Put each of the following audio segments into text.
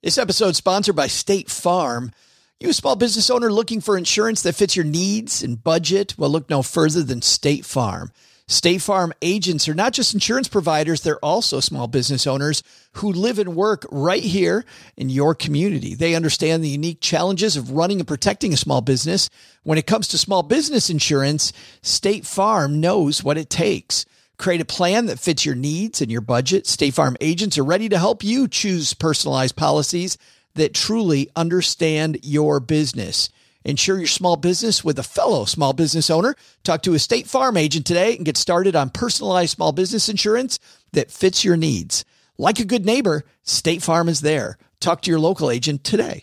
This episode is sponsored by State Farm. You a small business owner looking for insurance that fits your needs and budget? Well, look no further than State Farm. State Farm agents are not just insurance providers, they're also small business owners who live and work right here in your community. They understand the unique challenges of running and protecting a small business. When it comes to small business insurance, State Farm knows what it takes. Create a plan that fits your needs and your budget. State Farm agents are ready to help you choose personalized policies that truly understand your business. Insure your small business with a fellow small business owner. Talk to a State Farm agent today and get started on personalized small business insurance that fits your needs. Like a good neighbor, State Farm is there. Talk to your local agent today.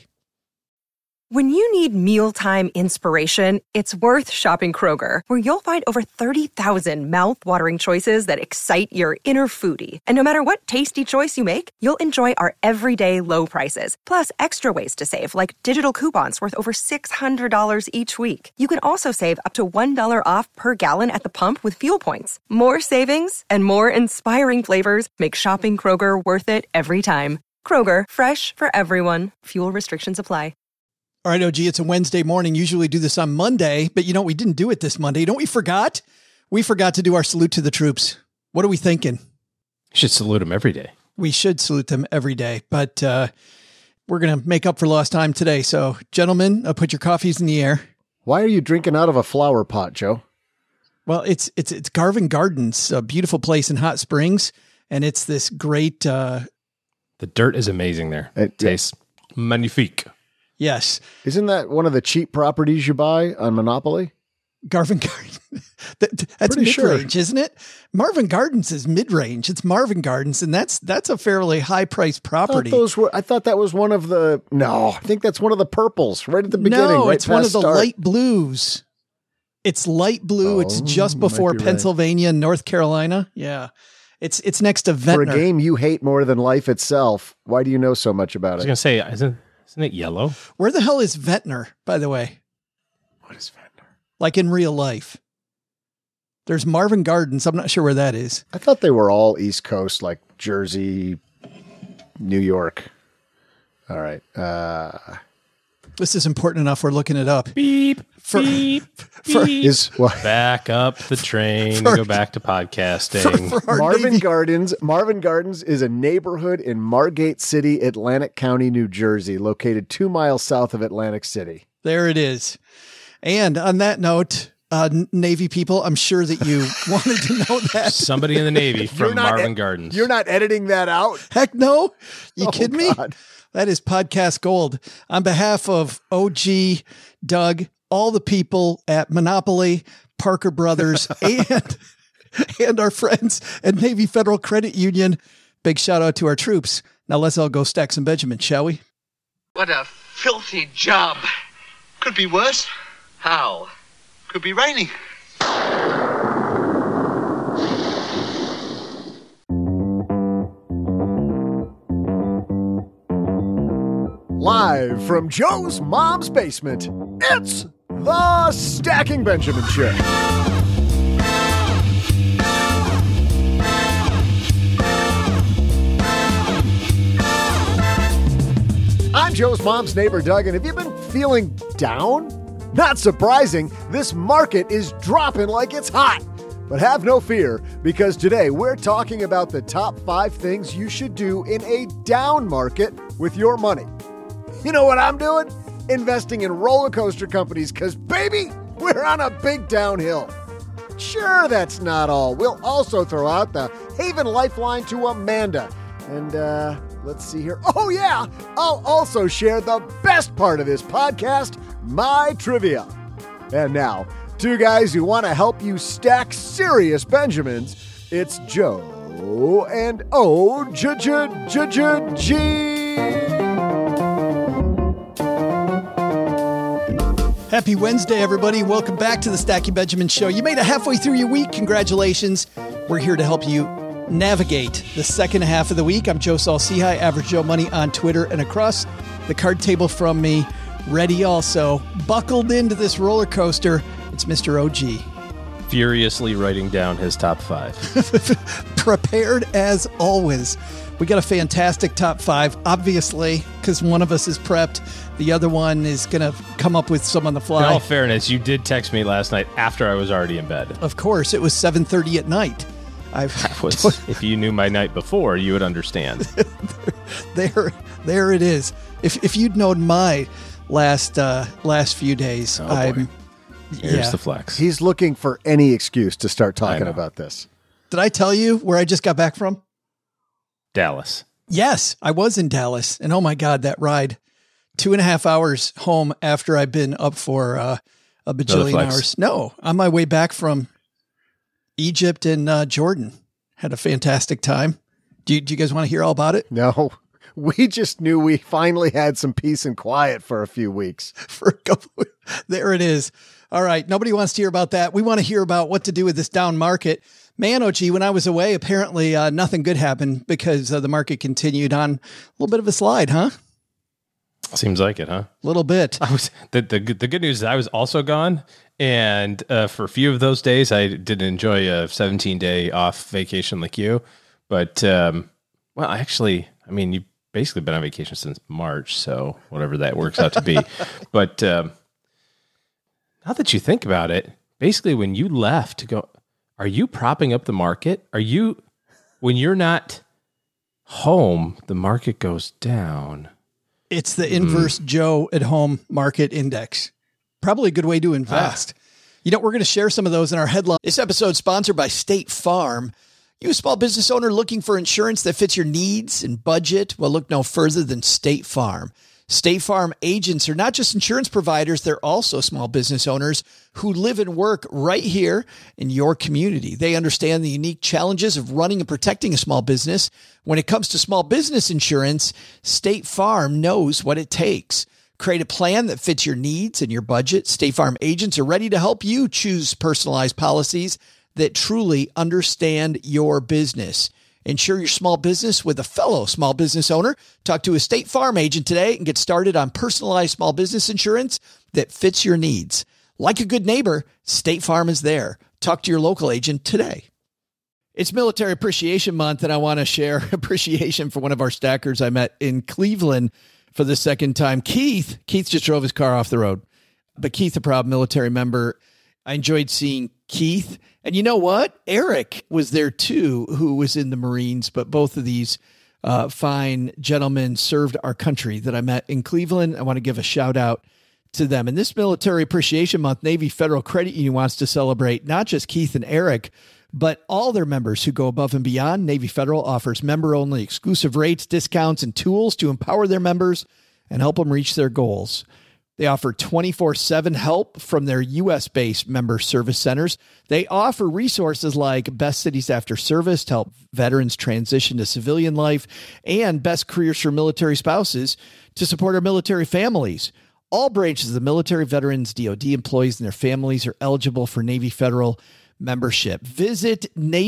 When you need mealtime inspiration, it's worth shopping Kroger, where you'll find over 30,000 mouth-watering choices that excite your inner foodie. And no matter what tasty choice you make, you'll enjoy our everyday low prices, plus extra ways to save, like digital coupons worth over $600 each week. You can also save up to $1 off per gallon at the pump with fuel points. More savings and more inspiring flavors make shopping Kroger worth it every time. Kroger, fresh for everyone. Fuel restrictions apply. All right, OG, it's a Wednesday morning. Usually do this on Monday, but you know, we didn't do it this Monday. You know what we forgot? We forgot to do our salute to the troops. What are we thinking? You should salute them every day. We should salute them every day, but we're going to make up for lost time today. So, gentlemen, put your coffees in the air. Why are you drinking out of a flower pot, Joe? Well, it's Garvin Gardens, a beautiful place in Hot Springs, and it's this great... The dirt is amazing there. It tastes magnifique. Yes. Isn't that one of the cheap properties you buy on Monopoly? Garvin Gardens. That's mid-range, isn't it? Marvin Gardens is mid-range. It's Marvin Gardens, and that's a fairly high-priced property. I thought that was one of the... No, I think that's one of the purples right at the beginning. No, right it's one of the start. light blues. It's light blue. It's just before Pennsylvania and North Carolina. Yeah. It's next to Ventnor. For a game you hate more than life itself, why do you know so much about it? I was going to say, isn't it yellow? Where the hell is Ventnor, by the way? What is Ventnor? Like in real life. There's Marvin Gardens. I'm not sure where that is. I thought they were all East Coast, like Jersey, New York. All right. This is important enough. We're looking it up. Beep. Beep. Back up the train and go back to podcasting. Marvin Gardens is a neighborhood in Margate City, Atlantic County, New Jersey, located 2 miles south of Atlantic City. There it is. And on that note, Navy people, I'm sure that you wanted to know that. Somebody in the Navy from Marvin Gardens. You're not editing that out? Heck no. You kidding me? God. That is podcast gold. On behalf of OG, Doug, all the people at Monopoly, Parker Brothers, and our friends at Navy Federal Credit Union, big shout out to our troops. Now let's all go stack some Benjamin, shall we? What a filthy job. Could be worse. How? Could be raining. Live from Joe's mom's basement, it's the Stacking Benjamin Show. I'm Joe's mom's neighbor, Doug, and have you been feeling down? Not surprising, this market is dropping like it's hot. But have no fear, because today we're talking about the top 5 things you should do in a down market with your money. You know what I'm doing? Investing in roller coaster companies, because, baby, we're on a big downhill. Sure, that's not all. We'll also throw out the Haven Lifeline to Amanda. And, let's see here. Oh, yeah, I'll also share the best part of this podcast, my trivia. And now, 2 guys who want to help you stack serious Benjamins. It's Joe and O-G. Happy Wednesday, everybody. Welcome back to the Stacking Benjamin Show. You made it halfway through your week. Congratulations. We're here to help you navigate the second half of the week. I'm Joe Saul-Sehy, Average Joe Money on Twitter, and across the card table from me, ready also, buckled into this roller coaster, it's Mr. OG. furiously writing down his top 5. Prepared as always. We got a fantastic top 5, obviously, because one of us is prepped. The other one is going to come up with some on the fly. In all fairness, you did text me last night after I was already in bed. Of course, it was 7:30 at night. If you knew my night before, you would understand. There it is. If you'd known my last few days, Here's the flex. He's looking for any excuse to start talking about this. Did I tell you where I just got back from? Dallas. Yes, I was in Dallas. And oh my God, that ride. 2.5 hours home after I've been up for a bajillion hours. No, on my way back from Egypt and Jordan. Had a fantastic time. Do you guys want to hear all about it? No, we just knew we finally had some peace and quiet for a few weeks. For a couple there it is. All right. Nobody wants to hear about that. We want to hear about what to do with this down market. Man, OG, when I was away, apparently nothing good happened because the market continued on a little bit of a slide, huh? Seems like it, huh? A little bit. The good news is I was also gone, and for a few of those days, I did enjoy a 17-day off vacation like you. But, you've basically been on vacation since March, so whatever that works out to be. But now that you think about it, basically when you left to go, are you propping up the market? When you're not home, the market goes down. It's the inverse Joe at home market index. Probably a good way to invest. We're going to share some of those in our headline. This episode is sponsored by State Farm. You a small business owner looking for insurance that fits your needs and budget? Well, look no further than State Farm. State Farm agents are not just insurance providers, they're also small business owners who live and work right here in your community. They understand the unique challenges of running and protecting a small business. When it comes to small business insurance, State Farm knows what it takes. Create a plan that fits your needs and your budget. State Farm agents are ready to help you choose personalized policies that truly understand your business. Insure your small business with a fellow small business owner. Talk to a State Farm agent today and get started on personalized small business insurance that fits your needs. Like a good neighbor, State Farm is there. Talk to your local agent today. It's Military Appreciation Month, and I want to share appreciation for one of our stackers I met in Cleveland for the second time. Keith just drove his car off the road, but Keith, a proud military member. I enjoyed seeing Keith. And you know what? Eric was there too, who was in the Marines, but both of these fine gentlemen served our country that I met in Cleveland. I want to give a shout out to them. And this Military Appreciation Month, Navy Federal Credit Union wants to celebrate not just Keith and Eric, but all their members who go above and beyond. Navy Federal offers member-only exclusive rates, discounts, and tools to empower their members and help them reach their goals. They offer 24/7 help from their U.S.-based member service centers. They offer resources like Best Cities After Service to help veterans transition to civilian life and Best Careers for Military Spouses to support our military families. All branches of the military, veterans, DOD employees, and their families are eligible for Navy Federal membership. Visit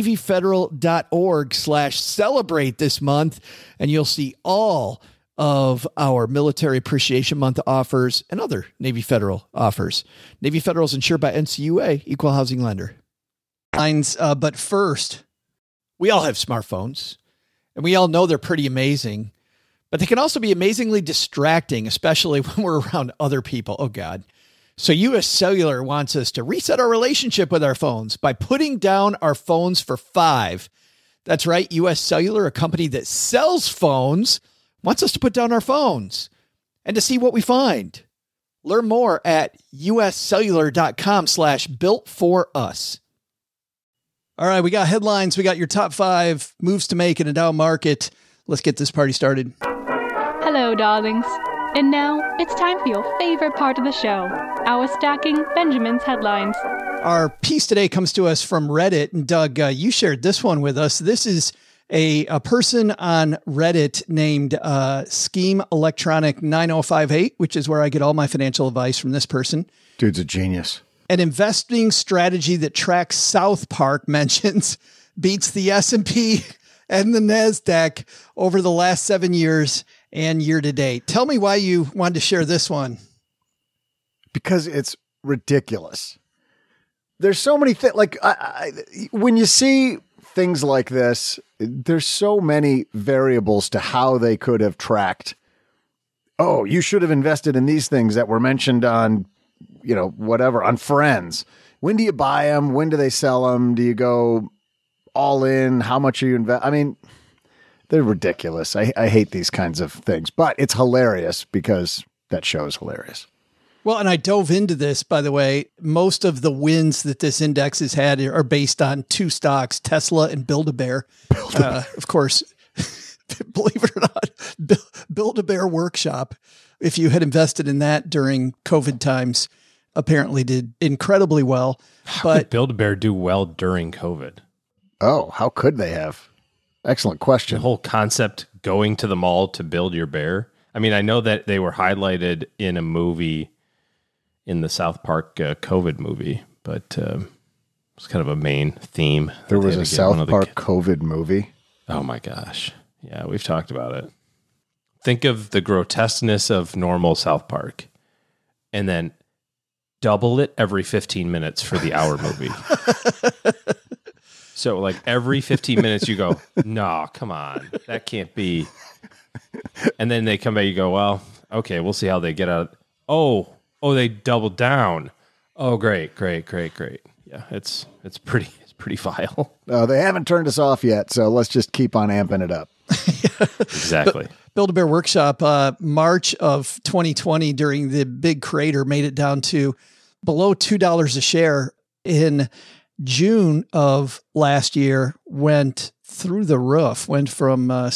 NavyFederal.org/celebrate this month, and you'll see all of our Military Appreciation Month offers and other Navy Federal offers. Navy Federal is insured by NCUA, equal housing lender. But first, we all have smartphones, and we all know they're pretty amazing, but they can also be amazingly distracting, especially when we're around other people. Oh, God. So U.S. Cellular wants us to reset our relationship with our phones by putting down our phones for $5. That's right. U.S. Cellular, a company that sells phones, wants us to put down our phones and to see what we find. Learn more at uscellular.com/built-for-us. All right, we got headlines. We got your top 5 moves to make in a down market. Let's get this party started. Hello, darlings. And now it's time for your favorite part of the show, our Stacking Benjamin's headlines. Our piece today comes to us from Reddit. And Doug, you shared this one with us. This is a person on Reddit named Scheme Electronic 9058, which is where I get all my financial advice from this person. Dude's a genius. An investing strategy that tracks South Park mentions beats the S&P and the NASDAQ over the last 7 years and year to date. Tell me why you wanted to share this one. Because it's ridiculous. there's so many things. Like when you see things like this, there's so many variables to how they could have tracked. Oh, you should have invested in these things that were mentioned on, whatever, on Friends. When do you buy them? When do they sell them? Do you go all in? How much are you invest? I mean, they're ridiculous. I hate these kinds of things, but it's hilarious because that show is hilarious. Well, and I dove into this, by the way. Most of the wins that this index has had are based on two stocks, Tesla and Build-A-Bear. Of course, believe it or not, Build-A-Bear Workshop, if you had invested in that during COVID times, apparently did incredibly well. How could Build-A-Bear do well during COVID? Oh, how could they have? Excellent question. The whole concept going to the mall to build your bear. I mean, I know that they were highlighted in a movie, in the South Park COVID movie, but it's kind of a main theme. There was a South Park COVID movie. Oh my gosh. Yeah, we've talked about it. Think of the grotesqueness of normal South Park and then double it every 15 minutes for the hour movie. So like every 15 minutes you go, no, come on, that can't be. And then they come back, you go, well, okay, we'll see how they get out. Oh, they doubled down. Oh, great. Yeah, it's pretty vile. They haven't turned us off yet, so let's just keep on amping it up. Exactly. Build-A-Bear Workshop, March of 2020, during the big crater, made it down to below $2 a share. In June of last year, went through the roof, went from about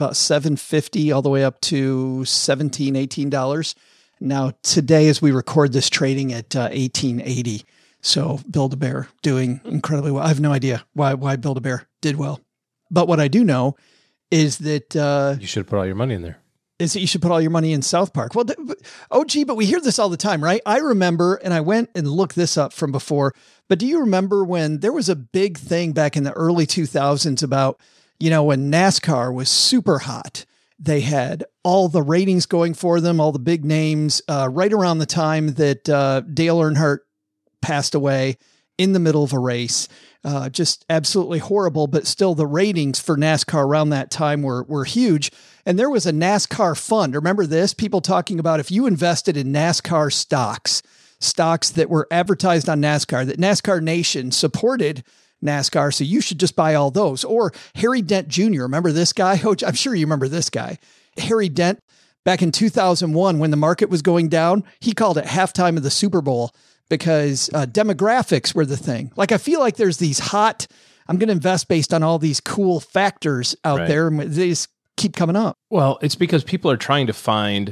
$7.50 all the way up to $17, $18. Now, today, as we record this, trading at $18.80. So Build-A-Bear doing incredibly well. I have no idea why Build-A-Bear did well. But what I do know is that... you should put all your money in there. Is that you should put all your money in South Park. Well, but we hear this all the time, right? I remember, and I went and looked this up from before, but do you remember when there was a big thing back in the early 2000s about, when NASCAR was super hot? They had all the ratings going for them, all the big names, right around the time that Dale Earnhardt passed away in the middle of a race. Just absolutely horrible, but still the ratings for NASCAR around that time were huge. And there was a NASCAR fund. Remember this? People talking about if you invested in NASCAR stocks that were advertised on NASCAR, that NASCAR Nation supported NASCAR, so you should just buy all those. Or Harry Dent Jr., remember this guy? Oh, I'm sure you remember this guy. Harry Dent, back in 2001, when the market was going down, he called it halftime of the Super Bowl because demographics were the thing. Like, I feel like there's these hot, I'm going to invest based on all these cool factors out there, and they just keep coming up. Well, it's because people are trying to find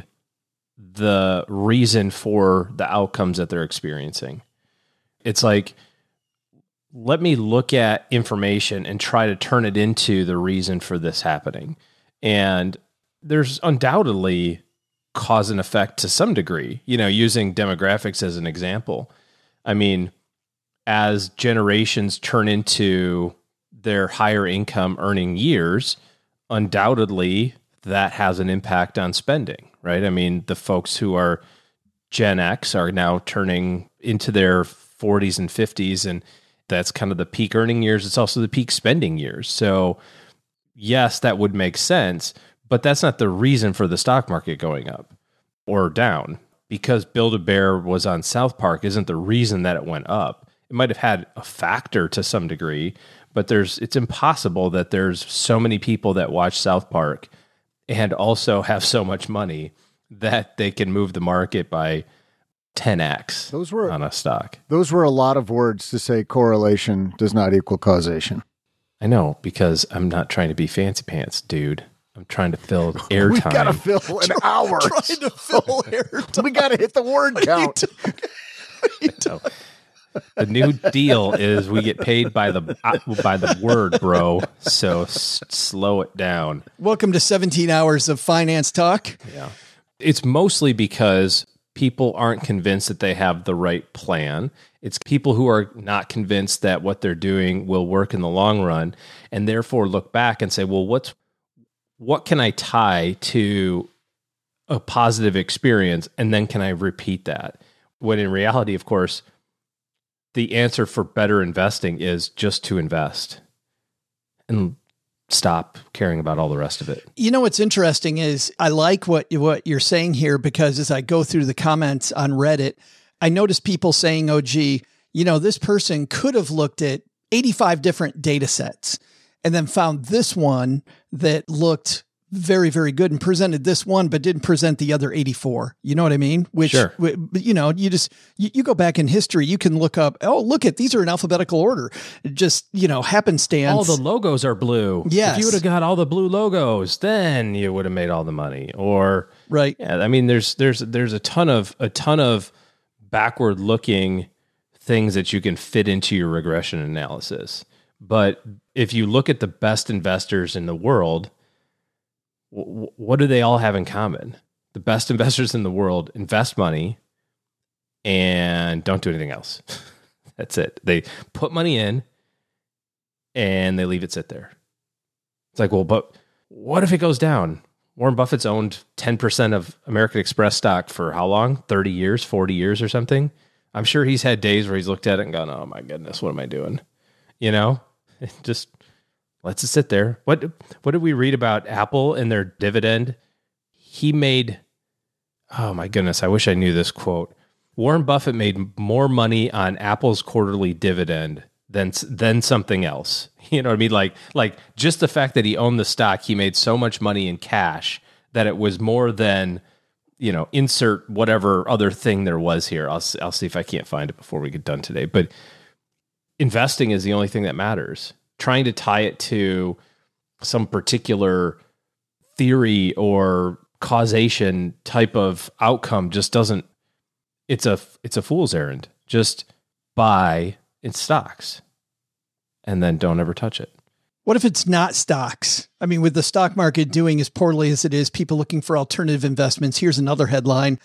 the reason for the outcomes that they're experiencing. It's like, let me look at information and try to turn it into the reason for this happening. And there's undoubtedly cause and effect to some degree, using demographics as an example. I mean, as generations turn into their higher income earning years, undoubtedly that has an impact on spending, right? I mean, the folks who are Gen X are now turning into their 40s and 50s, and that's kind of the peak earning years. It's also the peak spending years. So yes, that would make sense, but that's not the reason for the stock market going up or down. Because Build-A-Bear was on South Park isn't the reason that it went up. It might have had a factor to some degree, but it's impossible that there's so many people that watch South Park and also have so much money that they can move the market by 10x on a stock. Those were a lot of words to say correlation does not equal causation. I know, because I'm not trying to be fancy pants, dude. I'm trying to fill airtime. We got to fill an hour. Trying to fill airtime. We got to hit the word count. The new deal is we get paid by the word, bro. So slow it down. Welcome to 17 hours of finance talk. Yeah. It's mostly because people aren't convinced that they have the right plan. It's people who are not convinced that what they're doing will work in the long run, and therefore look back and say, well, what can I tie to a positive experience, and then can I repeat that? When in reality, of course, the answer for better investing is just to invest and stop caring about all the rest of it. You know, what's interesting is I like what you're saying here, because as I go through the comments on Reddit, I notice people saying, oh, gee, you know, this person could have looked at 85 different data sets and then found this one that looked very, very good and presented this one, but didn't present the other 84. You know what I mean? Which, sure. You know, you go back in history, you can look up, oh, look at, these are in alphabetical order. Just, you know, happenstance. All the logos are blue. Yes. If you would have got all the blue logos, then you would have made all the money. Or, right. Yeah, I mean, there's a ton of backward looking things that you can fit into your regression analysis. But if you look at the best investors in the world, what do they all have in common? The best investors in the world invest money and don't do anything else. That's it. They put money in and they leave it sit there. It's like, well, but what if it goes down? Warren Buffett's owned 10% of American Express stock for how long? 30 years, 40 years or something? I'm sure he's had days where he's looked at it and gone, oh my goodness, what am I doing? You know, just lets it sit there. What did we read about Apple and their dividend? He made, oh my goodness, I wish I knew this quote. Warren Buffett made more money on Apple's quarterly dividend than something else. You know what I mean? Like just the fact that he owned the stock, he made so much money in cash that it was more than, you know, insert whatever other thing there was here. I'll see if I can't find it before we get done today. But investing is the only thing that matters. Trying to tie it to some particular theory or causation type of outcome just doesn't, it's a fool's errand. Just buy in stocks and then don't ever touch it. What if it's not stocks? I mean, with the stock market doing as poorly as it is, people looking for alternative investments. Here's another headline.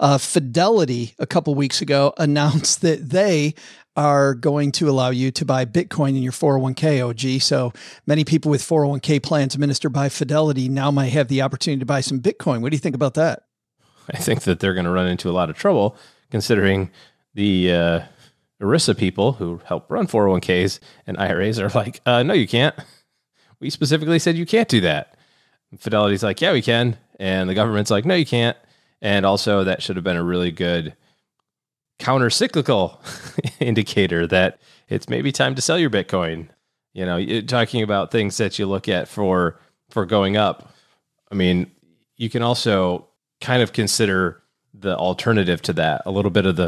Fidelity a couple weeks ago announced that they are going to allow you to buy Bitcoin in your 401k, OG. So many people with 401k plans administered by Fidelity now might have the opportunity to buy some Bitcoin. What do you think about that? I think that they're going to run into a lot of trouble considering the ERISA people who help run 401ks and IRAs are like, no, you can't. We specifically said you can't do that. Fidelity's like, yeah, we can. And the government's like, no, you can't. And also that should have been a really good counter-cyclical indicator that it's maybe time to sell your Bitcoin. You know, you're talking about things that you look at for going up. I mean, you can also kind of consider the alternative to that, a little bit of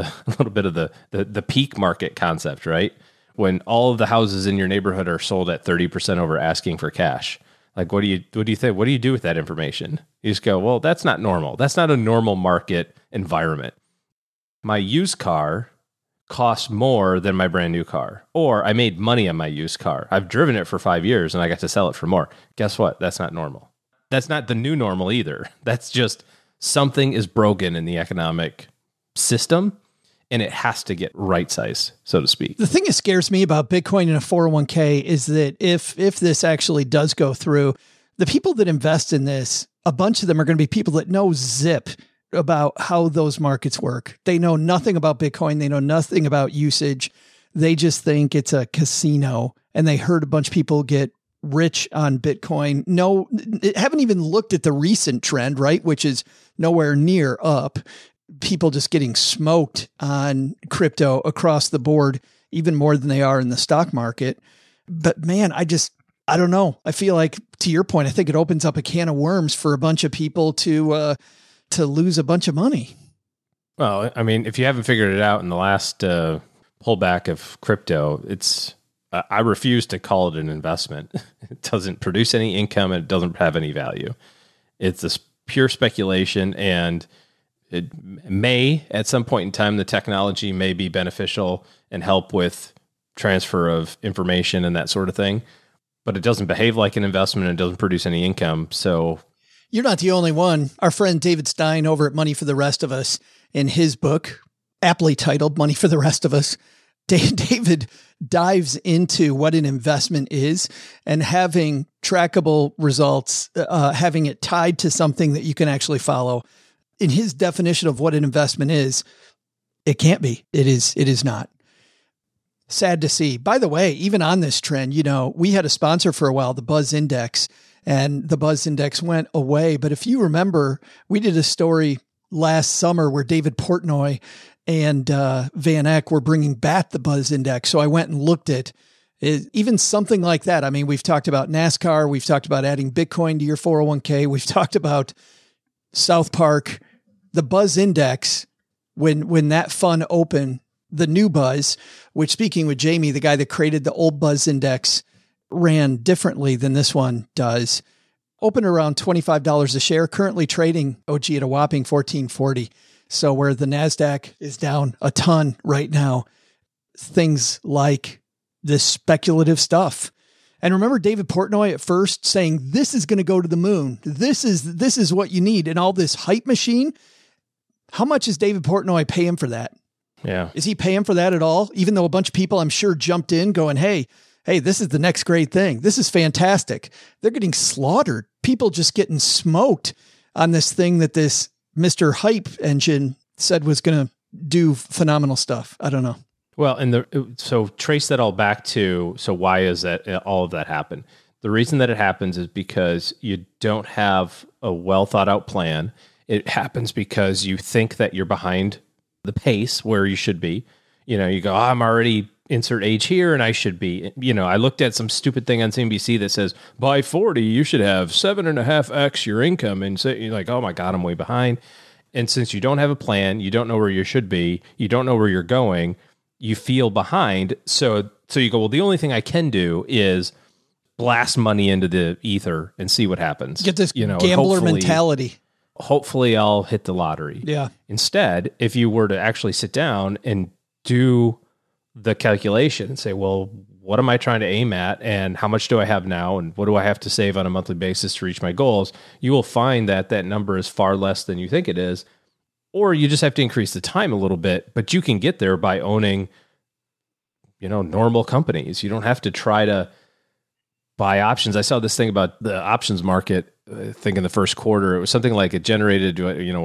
the peak market concept, right? When all of the houses in your neighborhood are sold at 30% over asking for cash. Like, what do you think? What do you do with that information? You just go, well, that's not normal. That's not a normal market environment. My used car costs more than my brand new car, or I made money on my used car. I've driven it for 5 years and I got to sell it for more. Guess what? That's not normal. That's not the new normal either. That's just something is broken in the economic system and it has to get right size, so to speak. The thing that scares me about Bitcoin in a 401k is that if this actually does go through, the people that invest in this, a bunch of them are going to be people that know zip about how those markets work. They know nothing about Bitcoin. They know nothing about usage. They just think it's a casino, and they heard a bunch of people get rich on Bitcoin. No, haven't even looked at the recent trend, right? Which is nowhere near up. People just getting smoked on crypto across the board, even more than they are in the stock market. But man, I don't know. I feel like, to your point, I think it opens up a can of worms for a bunch of people to lose a bunch of money. Well, I mean, if you haven't figured it out in the last pullback of crypto, I refuse to call it an investment. It doesn't produce any income and it doesn't have any value. It's this pure speculation, and it may, at some point in time, the technology may be beneficial and help with transfer of information and that sort of thing, but it doesn't behave like an investment and it doesn't produce any income. So you're not the only one. Our friend David Stein over at Money for the Rest of Us, in his book, aptly titled Money for the Rest of Us, David dives into what an investment is, and having trackable results, having it tied to something that you can actually follow. In his definition of what an investment is, it can't be. It is not. Sad to see. By the way, even on this trend, we had a sponsor for a while, the Buzz Index, and the Buzz Index went away. But if you remember, we did a story last summer where David Portnoy and Van Eck were bringing back the Buzz Index. So I went and looked at it, even something like that. I mean, we've talked about NASCAR. We've talked about adding Bitcoin to your 401k. We've talked about South Park, the Buzz Index. When that fund opened, the new Buzz, which, speaking with Jamie, the guy that created the old Buzz Index, ran differently than this one does. Opened around $25 a share, currently trading OG at a whopping $14.40. So where the NASDAQ is down a ton right now, things like this speculative stuff. And remember David Portnoy at first saying, this is going to go to the moon. This is what you need. And all this hype machine. How much is David Portnoy paying for that? Yeah. Is he paying for that at all? Even though a bunch of people, I'm sure, jumped in going, hey, this is the next great thing. This is fantastic. They're getting slaughtered. People just getting smoked on this thing that this Mr. Hype engine said was going to do phenomenal stuff. I don't know. Well, so trace that all back to, so why is that all of that happen? The reason that it happens is because you don't have a well thought out plan. It happens because you think that you're behind the pace where you should be. You go, I'm already insert age here and I should be. I looked at some stupid thing on CNBC that says by 40, you should have 7.5x your income. And so you're like, oh my God, I'm way behind. And since you don't have a plan, you don't know where you should be, you don't know where you're going, you feel behind. So you go, well, the only thing I can do is blast money into the ether and see what happens. Get this gambler mentality. Hopefully I'll hit the lottery. Yeah. Instead, if you were to actually sit down and do the calculation and say, well, what am I trying to aim at and how much do I have now and what do I have to save on a monthly basis to reach my goals, you will find that that number is far less than you think it is. Or you just have to increase the time a little bit, but you can get there by owning, normal companies. You don't have to try to buy options. I saw this thing about the options market. I think in the first quarter, it was something like it generated,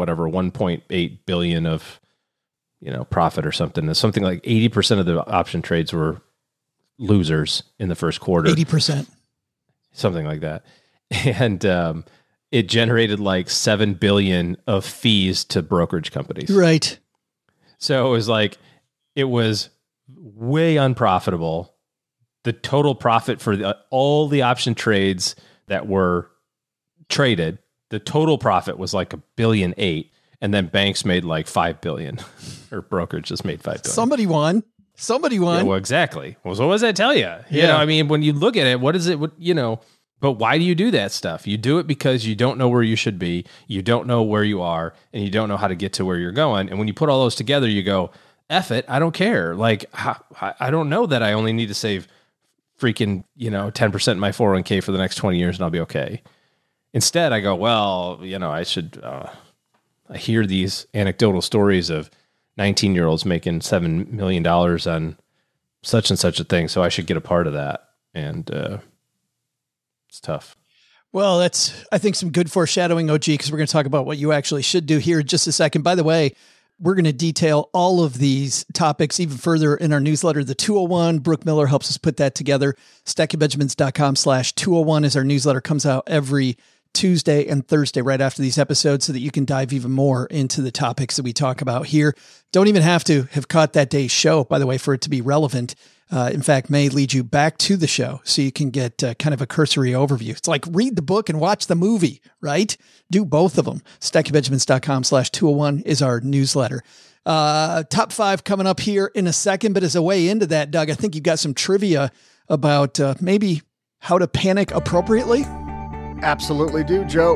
1.8 billion of, profit or something. It's something like 80% of the option trades were losers in the first quarter. 80%. Something like that. And it generated like 7 billion of fees to brokerage companies. Right. So it was way unprofitable. The total profit for all the option trades that were traded, the total profit was like $1.8 billion, and then banks made like $5 billion, or brokerage just made $5 billion. Somebody won. Yeah, well, exactly. Well, so what does that tell you? Yeah. When you look at it, what is it? But why do you do that stuff? You do it because you don't know where you should be, you don't know where you are, and you don't know how to get to where you're going. And when you put all those together, you go, F it, I don't care. I don't know that I only need to save freaking 10% in my 401k for the next 20 years and I'll be okay. Instead, I go, well, I should. I hear these anecdotal stories of 19-year-olds making $7 million on such and such a thing, so I should get a part of that. And it's tough. Well, that's, I think, some good foreshadowing, OG, because we're going to talk about what you actually should do here in just a second. By the way, we're going to detail all of these topics even further in our newsletter, The 201. Brooke Miller helps us put that together. StackingBenjamins.com/201 is our newsletter. Comes out every Tuesday and Thursday right after these episodes so that you can dive even more into the topics that we talk about here. Don't even have to have caught that day's show, by the way, for it to be relevant. In fact, may lead you back to the show so you can get kind of a cursory overview. It's like read the book and watch the movie, right? Do both of them. StackingBenjamins.com/201 is our newsletter. Top 5 coming up here in a second, but as a way into that, Doug, I think you've got some trivia about maybe how to panic appropriately. Absolutely do, Joe.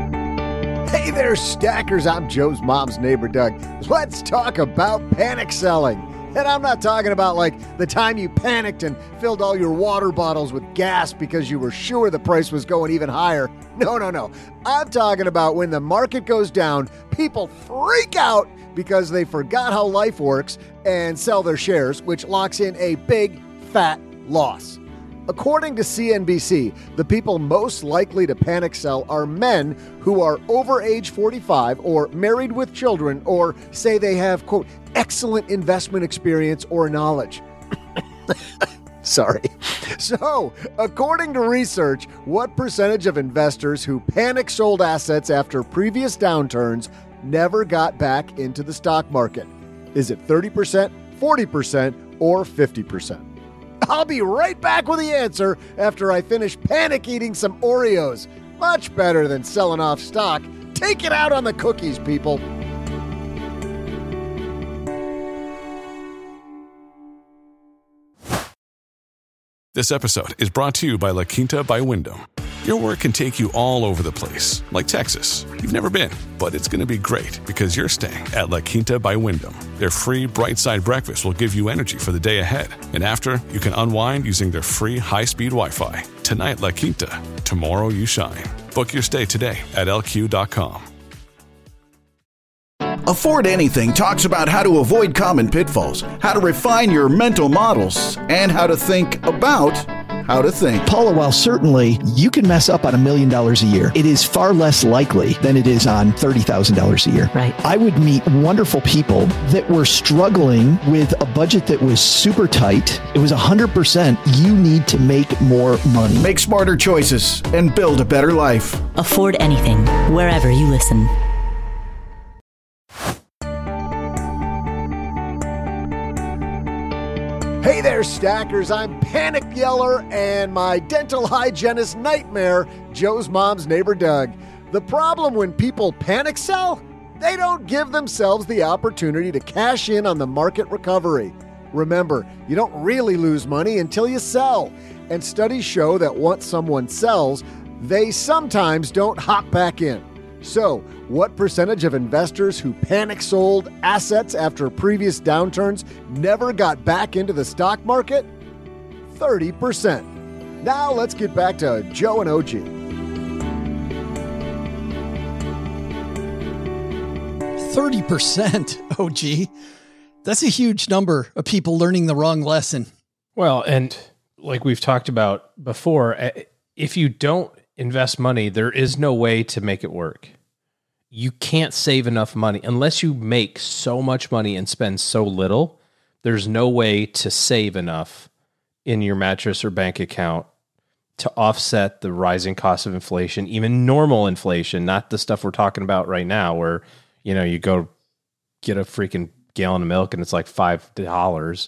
Hey there, stackers. I'm Joe's mom's neighbor, Doug. Let's talk about panic selling. And I'm not talking about like the time you panicked and filled all your water bottles with gas because you were sure the price was going even higher. No. I'm talking about when the market goes down, people freak out because they forgot how life works and sell their shares, which locks in a big, fat loss. According to CNBC, the people most likely to panic sell are men who are over age 45 or married with children or say they have, quote, excellent investment experience or knowledge. Sorry. So, according to research, what percentage of investors who panic sold assets after previous downturns never got back into the stock market? Is it 30%, 40%, or 50%? I'll be right back with the answer after I finish panic eating some Oreos. Much better than selling off stock. Take it out on the cookies, people. This episode is brought to you by La Quinta by Wyndham. Your work can take you all over the place, like Texas. You've never been, but it's going to be great because you're staying at La Quinta by Wyndham. Their free Bright Side breakfast will give you energy for the day ahead. And after, you can unwind using their free high-speed Wi-Fi. Tonight, La Quinta. Tomorrow, you shine. Book your stay today at LQ.com. Afford Anything talks about how to avoid common pitfalls, how to refine your mental models, and how to think about how to think. Paula, while certainly you can mess up on $1 million a year, it is far less likely than it is on $30,000 a year. Right. I would meet wonderful people that were struggling with a budget that was super tight. It was 100%. You need to make more money. Make smarter choices and build a better life. Afford Anything, wherever you listen. Hey there, stackers. I'm Panic Yeller and my dental hygienist nightmare, Joe's mom's neighbor, Doug. The problem when people panic sell? They don't give themselves the opportunity to cash in on the market recovery. Remember, you don't really lose money until you sell. And studies show that once someone sells, they sometimes don't hop back in. So, what percentage of investors who panic sold assets after previous downturns never got back into the stock market? 30%. Now let's get back to Joe and OG. 30%, OG. That's a huge number of people learning the wrong lesson. Well, and like we've talked about before, if you don't invest money, there is no way to make it work. You can't save enough money unless you make so much money and spend so little. There's no way to save enough in your mattress or bank account to offset the rising cost of inflation, even normal inflation, not the stuff we're talking about right now where, you know, you go get a freaking gallon of milk and it's like $5.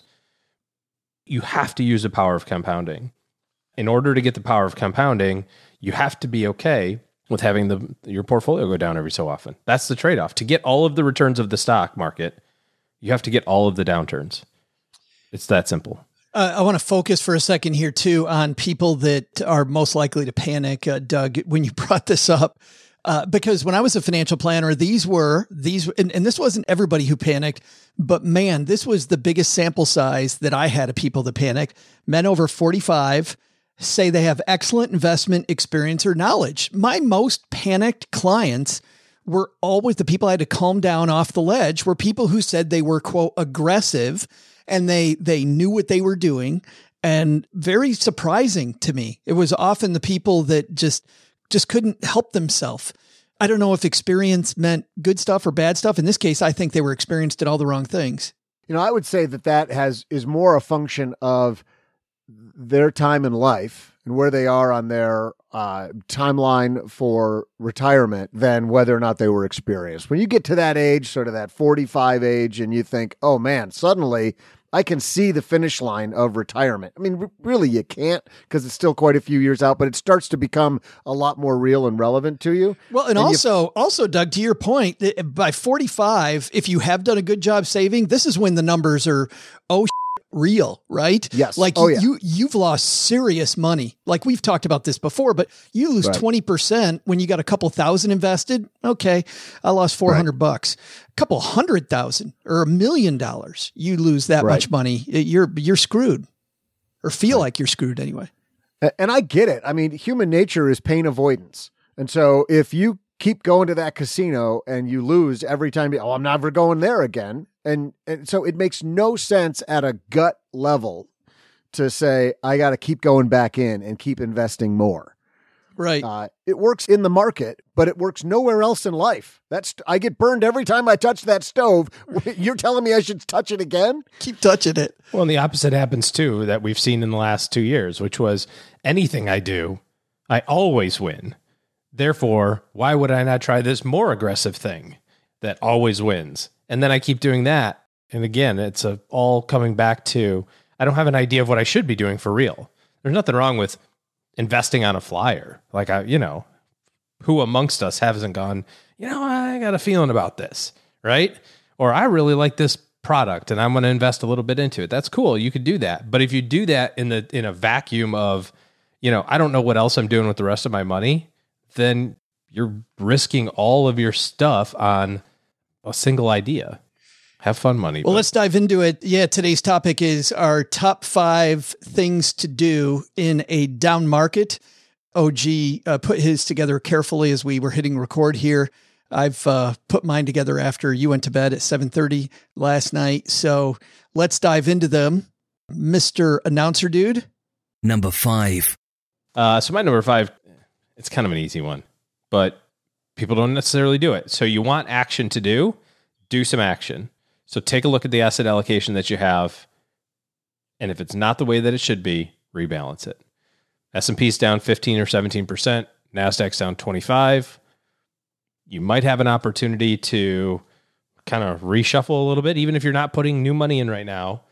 You have to use the power of compounding. In order to get the power of compounding, you have to be okay with having your portfolio go down every so often. That's the trade-off. To get all of the returns of the stock market, you have to get all of the downturns. It's that simple. I want to focus for a second here too on people that are most likely to panic. Doug, when you brought this up, because when I was a financial planner, these and this wasn't everybody who panicked, but man, this was the biggest sample size that I had of people that panic. Men over 45 say they have excellent investment experience or knowledge. My most panicked clients were always the people I had to calm down off the ledge were people who said they were, quote, aggressive and they knew what they were doing. And very surprising to me. It was often the people that just couldn't help themselves. I don't know if experience meant good stuff or bad stuff. In this case, I think they were experienced at all the wrong things. You know, I would say that is more a function of their time in life and where they are on their timeline for retirement than whether or not they were experienced. When you get to that age, sort of that 45 age, and you think, oh man, suddenly I can see the finish line of retirement. I mean, really you can't because it's still quite a few years out, but it starts to become a lot more real and relevant to you. Well, and also, Doug, to your point, by 45, if you have done a good job saving, this is when the numbers are, real, right? Yes. Like you've lost serious money. Like we've talked about this before, but you lose 20% when you got a couple thousand invested. Okay. I lost $400, a couple $100,000 or $1 million. You lose that much money. You're screwed or feel like you're screwed anyway. And I get it. I mean, human nature is pain avoidance. And so if you keep going to that casino and you lose every time, I'm never going there again. And so it makes no sense at a gut level to say, I got to keep going back in and keep investing more. Right. It works in the market, but it works nowhere else in life. I get burned every time I touch that stove. You're telling me I should touch it again? Keep touching it. Well, and the opposite happens too, that we've seen in the last 2 years, which was anything I do, I always win. Therefore, why would I not try this more aggressive thing that always wins? And then I keep doing that. And again, it's all coming back to, I don't have an idea of what I should be doing for real. There's nothing wrong with investing on a flyer. Like, who amongst us hasn't gone, I got a feeling about this, right? Or I really like this product and I'm going to invest a little bit into it. That's cool. You could do that. But if you do that in a vacuum of, I don't know what else I'm doing with the rest of my money, then you're risking all of your stuff on a single idea. Have fun, money. Well, let's dive into it. Yeah, today's topic is our top 5 things to do in a down market. OG put his together carefully as we were hitting record here. I've put mine together after you went to bed at 7:30 last night. So let's dive into them. Mr. Announcer Dude. Number 5. So my number 5, it's kind of an easy one, but people don't necessarily do it. So you want action to do some action. So take a look at the asset allocation that you have, and if it's not the way that it should be, rebalance it. S&P's down 15 or 17%, NASDAQ's down 25. You might have an opportunity to kind of reshuffle a little bit, even if you're not putting new money in right now.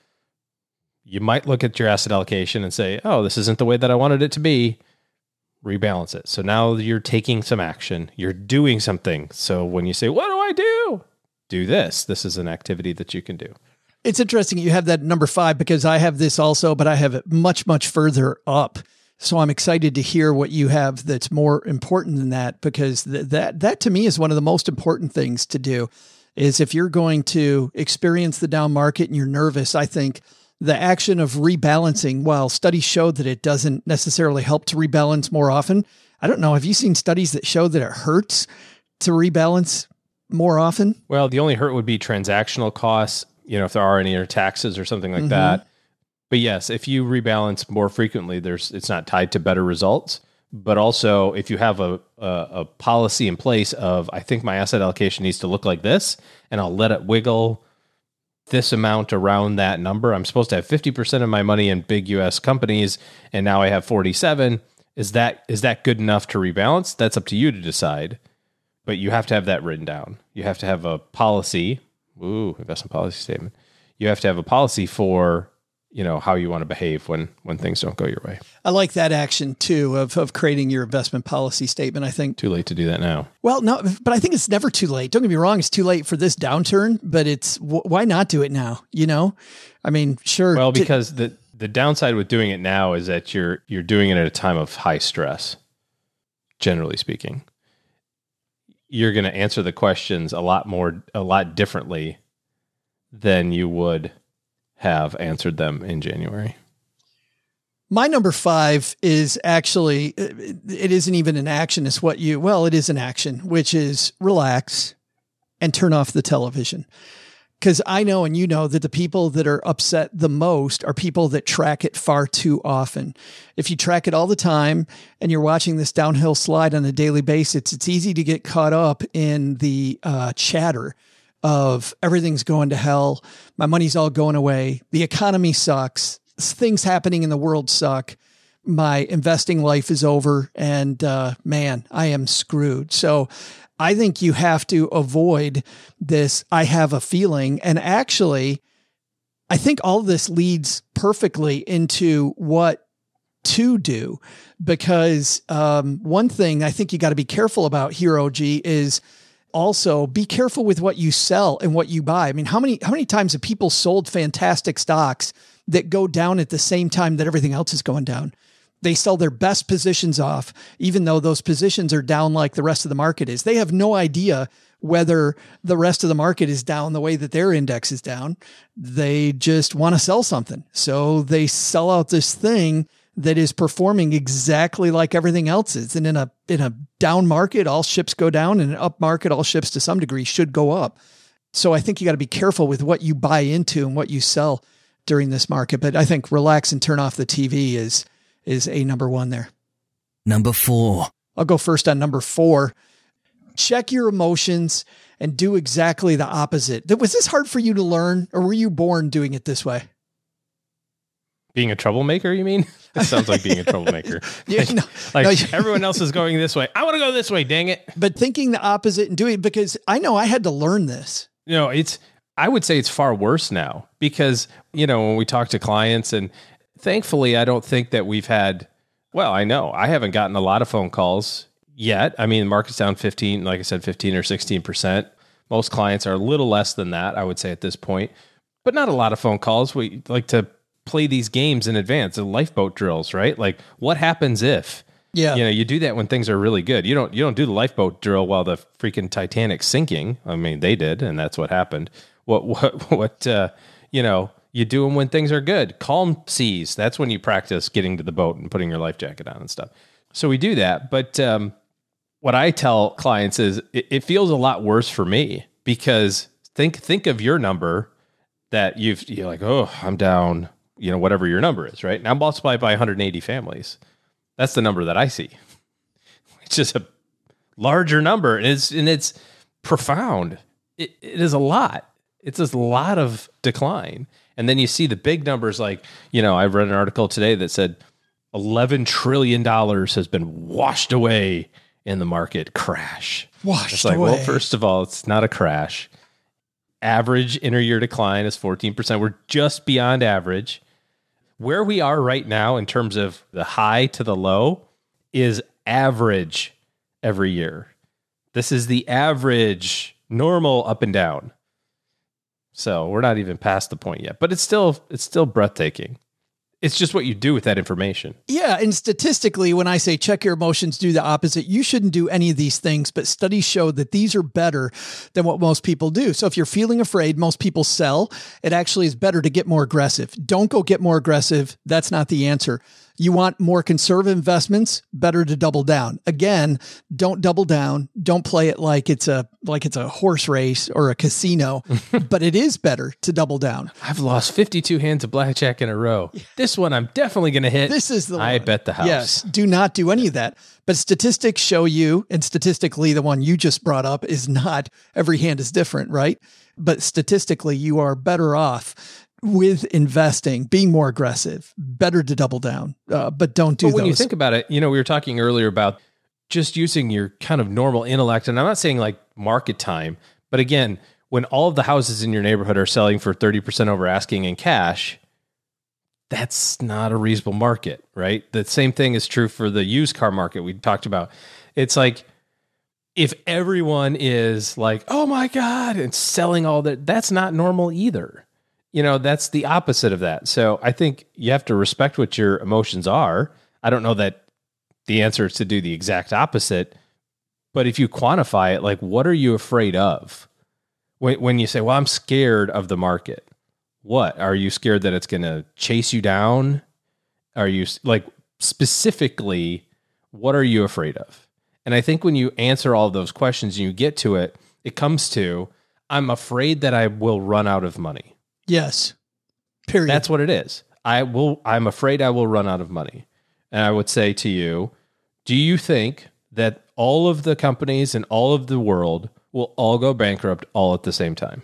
You might look at your asset allocation and say, oh, this isn't the way that I wanted it to be. Rebalance it. So now you're taking some action. You're doing something. So when you say, what do I do? Do this. This is an activity that you can do. It's interesting you have that number 5 because I have this also, but I have it much, much further up. So I'm excited to hear what you have that's more important than that, because that to me is one of the most important things to do. Is if you're going to experience the down market and you're nervous, I think the action of rebalancing, while studies show that it doesn't necessarily help to rebalance more often, I don't know. Have you seen studies that show that it hurts to rebalance more often? Well, the only hurt would be transactional costs, if there are any, or taxes or something like that. But yes, if you rebalance more frequently, it's not tied to better results. But also, if you have a policy in place of, I think my asset allocation needs to look like this, and I'll let it wiggle this amount around that number. I'm supposed to have 50% of my money in big U.S. companies, and now I have 47. Is that good enough to rebalance? That's up to you to decide. But you have to have that written down. You have to have a policy. Investment policy statement. You have to have a policy for how you want to behave when things don't go your way. I like that action too of creating your investment policy statement. I think too late to do that now. Well, no, but I think it's never too late. Don't get me wrong. It's too late for this downturn, but why not do it now? I mean, sure. Well, because the downside with doing it now is that you're doing it at a time of high stress. Generally speaking, you're going to answer the questions a lot differently than you would have answered them in January. My number 5 is actually, it isn't even an action. It's it is an action, which is relax and turn off the television. Because I know, and that the people that are upset the most are people that track it far too often. If you track it all the time and you're watching this downhill slide on a daily basis, it's easy to get caught up in the chatter of everything's going to hell. My money's all going away. The economy sucks. Things happening in the world suck. My investing life is over. And man, I am screwed. So I think you have to avoid this. I have a feeling. And actually, I think all of this leads perfectly into what to do, because one thing I think you got to be careful about here, OG, is also be careful with what you sell and what you buy. I mean, how many times have people sold fantastic stocks that go down at the same time that everything else is going down? They sell their best positions off, even though those positions are down like the rest of the market is. They have no idea whether the rest of the market is down the way that their index is down. They just want to sell something. So they sell out this thing that is performing exactly like everything else is. And in a down market, all ships go down. In an up market, all ships to some degree should go up. So I think you got to be careful with what you buy into and what you sell during this market. But I think relax and turn off the TV is a number 1 there. Number 4. I'll go first on number 4. Check your emotions and do exactly the opposite. Was this hard for you to learn, or were you born doing it this way? Being a troublemaker, you mean? It sounds like being a troublemaker. Everyone else is going this way. I want to go this way, dang it. But thinking the opposite and doing it, because I know I had to learn this. I would say it's far worse now because, when we talk to clients, and thankfully, I don't think that we've had, I know I haven't gotten a lot of phone calls yet. I mean, the market's down 15, like I said, 15 or 16%. Most clients are a little less than that, I would say at this point, but not a lot of phone calls. We like to play these games in advance, the lifeboat drills, right? Like what happens if, you do that when things are really good. You don't do the lifeboat drill while the freaking Titanic's sinking. I mean, they did, and that's what happened. You do them when things are good. Calm seas. That's when you practice getting to the boat and putting your life jacket on and stuff. So we do that. But what I tell clients is it feels a lot worse for me because think of your number that you're like, oh, I'm down, whatever your number is, right? Now multiply it by 180 families. That's the number that I see. It's just a larger number, and it's profound. It is a lot. It's a lot of decline. And then you see the big numbers like, I've read an article today that said $11 trillion has been washed away in the market crash. Washed away. Well, first of all, it's not a crash. Average inter-year decline is 14%. We're just beyond average. Where we are right now in terms of the high to the low is average every year. This is the average, normal up and down. So we're not even past the point yet, but it's still breathtaking. It's just what you do with that information. Yeah. And statistically, when I say check your emotions, do the opposite, you shouldn't do any of these things, but studies show that these are better than what most people do. So if you're feeling afraid, most people sell. It actually is better to get more aggressive. Don't go get more aggressive. That's not the answer. You want more conservative investments, better to double down. Again, don't double down. Don't play it like it's a horse race or a casino, but it is better to double down. I've lost 52 hands of blackjack in a row. This one I'm definitely going to hit. This is the one. I bet the house. Yes, do not do any of that. But statistics show you, and statistically, the one you just brought up is not every hand is different, right? But statistically, you are better off with investing, being more aggressive, better to double down, but don't do those. When you think about it, we were talking earlier about just using your kind of normal intellect. And I'm not saying like market time, but again, when all of the houses in your neighborhood are selling for 30% over asking in cash, that's not a reasonable market, right? The same thing is true for the used car market we talked about. It's like, if everyone is like, oh my God, and selling all that, that's not normal either. That's the opposite of that. So I think you have to respect what your emotions are. I don't know that the answer is to do the exact opposite, but if you quantify it, like, what are you afraid of? When you say, well, I'm scared of the market, what? Are you scared that it's going to chase you down? Are you specifically, what are you afraid of? And I think when you answer all of those questions and you get to it, it comes to, I'm afraid that I will run out of money. Yes. Period. That's what it is. I'm afraid I will run out of money. And I would say to you, do you think that all of the companies in all of the world will all go bankrupt all at the same time?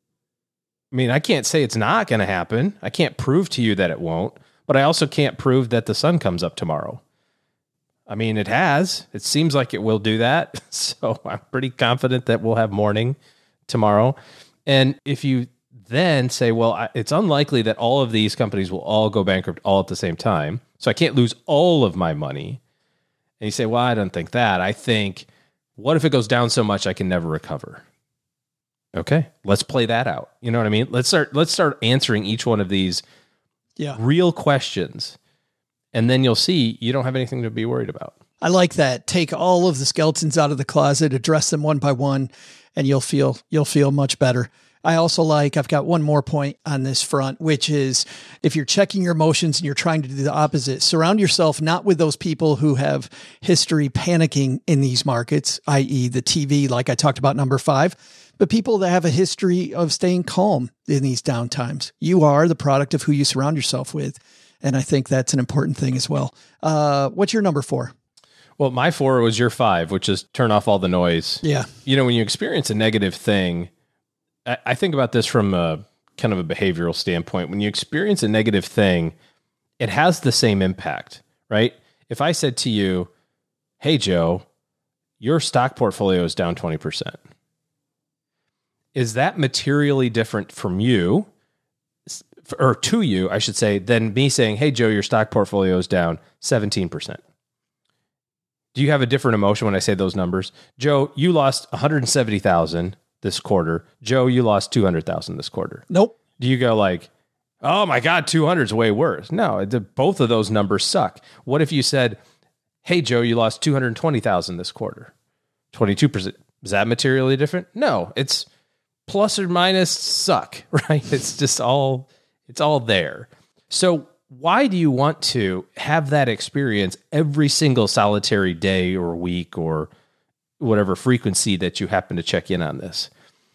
I mean, I can't say it's not going to happen. I can't prove to you that it won't, but I also can't prove that the sun comes up tomorrow. I mean, it has. It seems like it will do that. So I'm pretty confident that we'll have morning tomorrow. And if you then say, well, it's unlikely that all of these companies will all go bankrupt all at the same time, so I can't lose all of my money. And you say, well, I don't think that. I think, what if it goes down so much I can never recover? Okay, let's play that out. You know what I mean? Let's start answering each one of these real questions, and then you'll see you don't have anything to be worried about. I like that. Take all of the skeletons out of the closet, address them one by one, and you'll feel much better. I also I've got one more point on this front, which is if you're checking your emotions and you're trying to do the opposite, surround yourself not with those people who have history panicking in these markets, i.e. the TV, like I talked about number 5, but people that have a history of staying calm in these downtimes. You are the product of who you surround yourself with. And I think that's an important thing as well. What's your number 4? Well, my 4 was your 5, which is turn off all the noise. Yeah. You know, when you experience a negative thing, I think about this from a kind of a behavioral standpoint. When you experience a negative thing, it has the same impact, right? If I said to you, hey, Joe, your stock portfolio is down 20%. Is that materially different from you, or to you, I should say, than me saying, hey, Joe, your stock portfolio is down 17%? Do you have a different emotion when I say those numbers? Joe, you lost 170,000 this quarter. Joe, you lost 200,000 this quarter. Nope. Do you go like, oh my God, 200 is way worse? No, both of those numbers suck. What if you said, hey, Joe, you lost 220,000 this quarter? 22%. Is that materially different? No, it's plus or minus suck, right? It's all there. So why do you want to have that experience every single solitary day or week or whatever frequency that you happen to check in on this?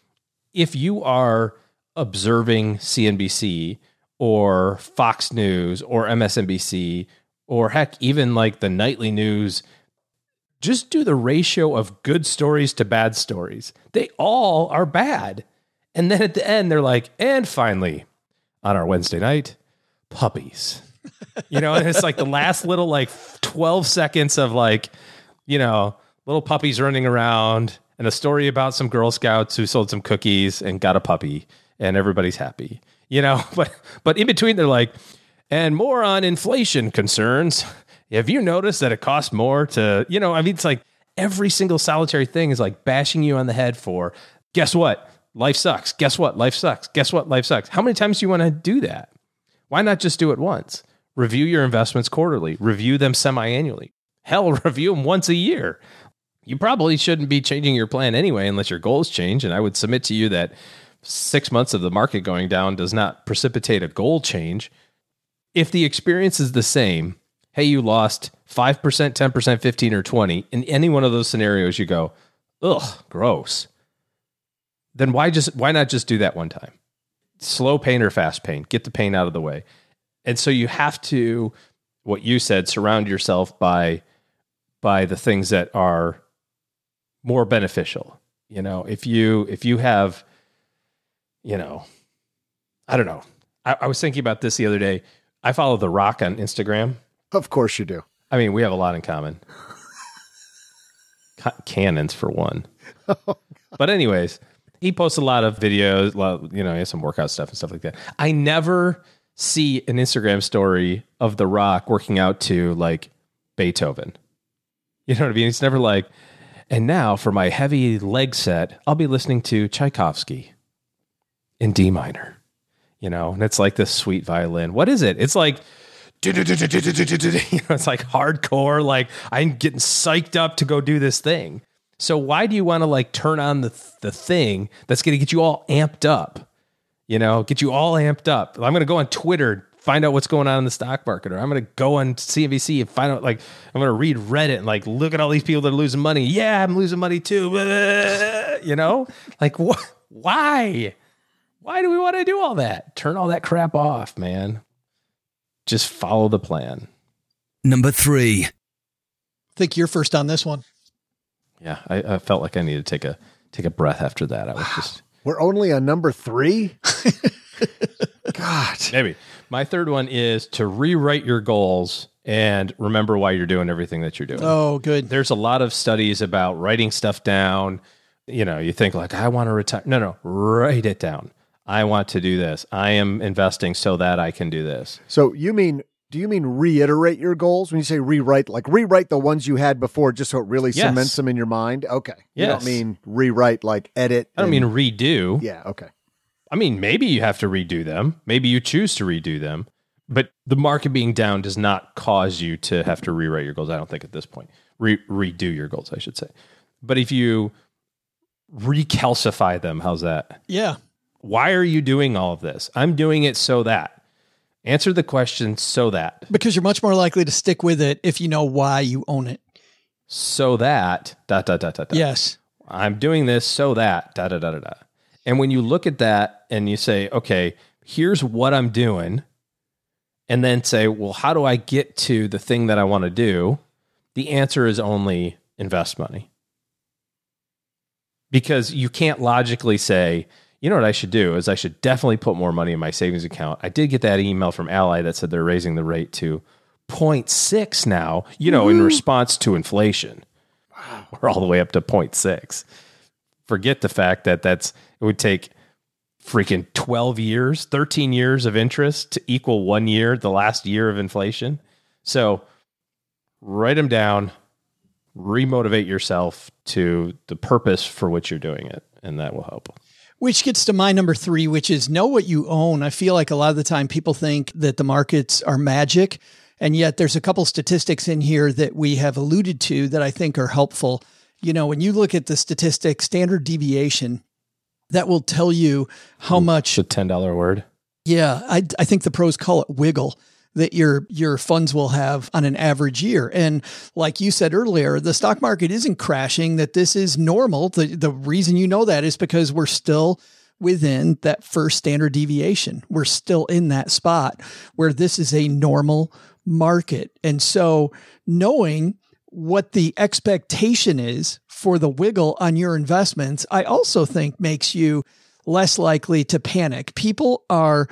If you are observing CNBC or Fox News or MSNBC or heck, even like the nightly news, just do the ratio of good stories to bad stories. They all are bad. And then at the end, they're like, and finally, on our Wednesday night, puppies. You know, and it's like the last little like 12 seconds of like, you know, little puppies running around and a story about some Girl Scouts who sold some cookies and got a puppy and everybody's happy, you know, but in between they're like, and more on inflation concerns. Have you noticed that it costs more to, you know, I mean, it's like every single solitary thing is like bashing you on the head for, guess what? Life sucks. Guess what? Life sucks. Guess what? Life sucks. How many times do you want to do that? Why not just do it once? Review your investments quarterly. Review them semi-annually. Hell, review them once a year. You probably shouldn't be changing your plan anyway unless your goals change. And I would submit to you that 6 months of the market going down does not precipitate a goal change. If the experience is the same, hey, you lost 5%, 10%, 15, or 20, in any one of those scenarios, you go, ugh, gross. Then why not just do that one time? Slow pain or fast pain, get the pain out of the way. And so you have to, what you said, surround yourself by the things that are more beneficial. You know, if you have, you know, I don't know. I was thinking about this the other day. I follow The Rock on Instagram. Of course you do. I mean, we have a lot in common. Cannons for one. But anyways, he posts a lot of videos, you know, he has some workout stuff and stuff like that. I never see an Instagram story of The Rock working out to like Beethoven. You know what I mean? It's never like, and now for my heavy leg set, I'll be listening to Tchaikovsky in D minor. You know, and it's like this sweet violin. What is it? It's like, you know, it's like hardcore. Like I'm getting psyched up to go do this thing. So why do you want to like turn on the thing that's going to get you all amped up? You know, get you all amped up. I'm going to go on Twitter, find out what's going on in the stock market, or I'm going to go on CNBC and find out, like, I'm going to read Reddit and like, look at all these people that are losing money. Yeah, I'm losing money too. You know, like what? Why? Why do we want to do all that? Turn all that crap off, man. Just follow the plan. Number 3. I think you're first on this one. Yeah, I felt like I needed to take a breath after that. I was just. We're only on number 3? God. Maybe. My third one is to rewrite your goals and remember why you're doing everything that you're doing. Oh, good. There's a lot of studies about writing stuff down. You know, you think like, I want to retire. No, write it down. I want to do this. I am investing so that I can do this. So do you mean reiterate your goals when you say rewrite, like rewrite the ones you had before just so it really cements them in your mind? Okay. You don't mean rewrite like edit. I don't mean redo. Yeah. Okay. I mean, maybe you have to redo them. Maybe you choose to redo them, but the market being down does not cause you to have to rewrite your goals. I don't think at this point, redo your goals, I should say. But if you recalcify them, how's that? Yeah. Why are you doing all of this? I'm doing it so that. Answer the question so that. Because you're much more likely to stick with it if you know why you own it. So that, ... Yes. I'm doing this so that, ... And when you look at that and you say, okay, here's what I'm doing, and then say, well, how do I get to the thing that I want to do? The answer is only invest money. Because you can't logically say, you know what I should do is I should definitely put more money in my savings account. I did get that email from Ally that said they're raising the rate to 0.6 now, in response to inflation. Wow. We're all the way up to 0.6. Forget the fact that it would take freaking 12 years, 13 years of interest to equal 1 year, the last year of inflation. So write them down, remotivate yourself to the purpose for which you're doing it, and that will help. Which gets to my number 3, which is know what you own. I feel like a lot of the time people think that the markets are magic, and yet there's a couple statistics in here that we have alluded to that I think are helpful. When you look at the statistic standard deviation, that will tell you how much. The $10 word. Yeah. I think the pros call it wiggle that your funds will have on an average year. And like you said earlier, the stock market isn't crashing, that this is normal. The reason you know that is because we're still within that first standard deviation. We're still in that spot where this is a normal market. And so knowing what the expectation is for the wiggle on your investments, I also think makes you less likely to panic. People are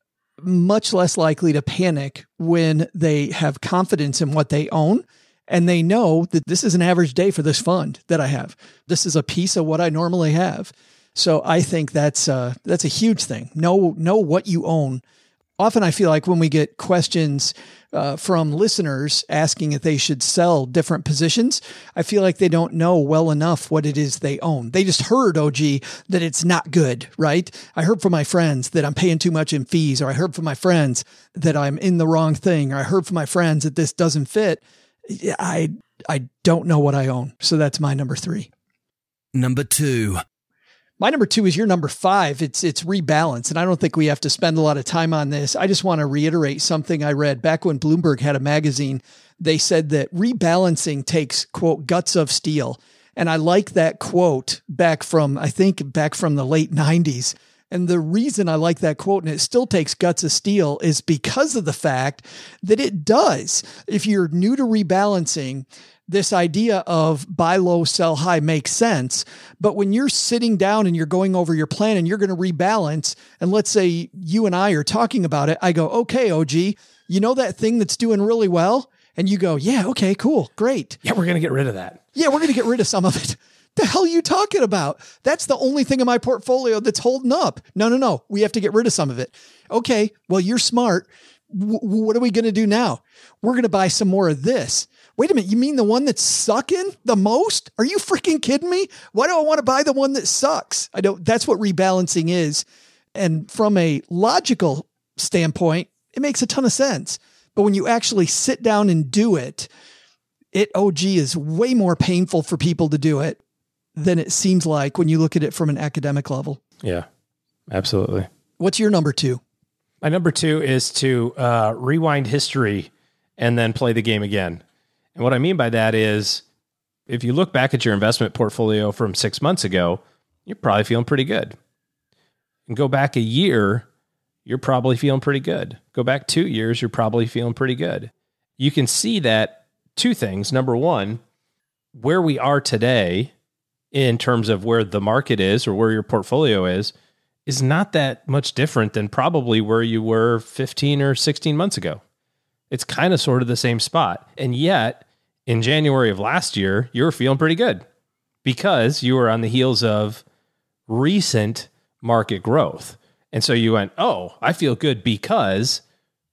much less likely to panic when they have confidence in what they own and they know that this is an average day for this fund that I have. This is a piece of what I normally have. So I think that's a huge thing. Know what you own. Often I feel like when we get questions from listeners asking if they should sell different positions, I feel like they don't know well enough what it is they own. They just heard, OG, that it's not good, right? I heard from my friends that I'm paying too much in fees, or I heard from my friends that I'm in the wrong thing, or I heard from my friends that this doesn't fit. I don't know what I own. So that's my number 3. Number 2. My number 2 is your number 5. It's rebalance. And I don't think we have to spend a lot of time on this. I just want to reiterate something I read back when Bloomberg had a magazine. They said that rebalancing takes, quote, guts of steel. And I like that quote back from the late 90s. And the reason I like that quote, and it still takes guts of steel, is because of the fact that it does. If you're new to rebalancing, this idea of buy low, sell high makes sense. But when you're sitting down and you're going over your plan and you're going to rebalance, and let's say you and I are talking about it, I go, okay, OG, you know that thing that's doing really well? And you go, yeah, okay, cool, great. Yeah, we're going to get rid of that. Yeah, we're going to get rid of some of it. The hell are you talking about? That's the only thing in my portfolio that's holding up. No. We have to get rid of some of it. Okay, well, you're smart. What are we going to do now? We're going to buy some more of this. Wait a minute, you mean the one that's sucking the most? Are you freaking kidding me? Why do I want to buy the one that sucks? That's what rebalancing is. And from a logical standpoint, it makes a ton of sense. But when you actually sit down and do it, OG is way more painful for people to do it than it seems like when you look at it from an academic level. Yeah, absolutely. What's your number 2? My number 2 is to rewind history and then play the game again. And what I mean by that is, if you look back at your investment portfolio from 6 months ago, you're probably feeling pretty good. And go back a year, you're probably feeling pretty good. Go back 2 years, you're probably feeling pretty good. You can see that 2 things. Number 1, where we are today in terms of where the market is or where your portfolio is not that much different than probably where you were 15 or 16 months ago. It's kind of sort of the same spot. And yet, in January of last year, you were feeling pretty good because you were on the heels of recent market growth. And so you went, oh, I feel good because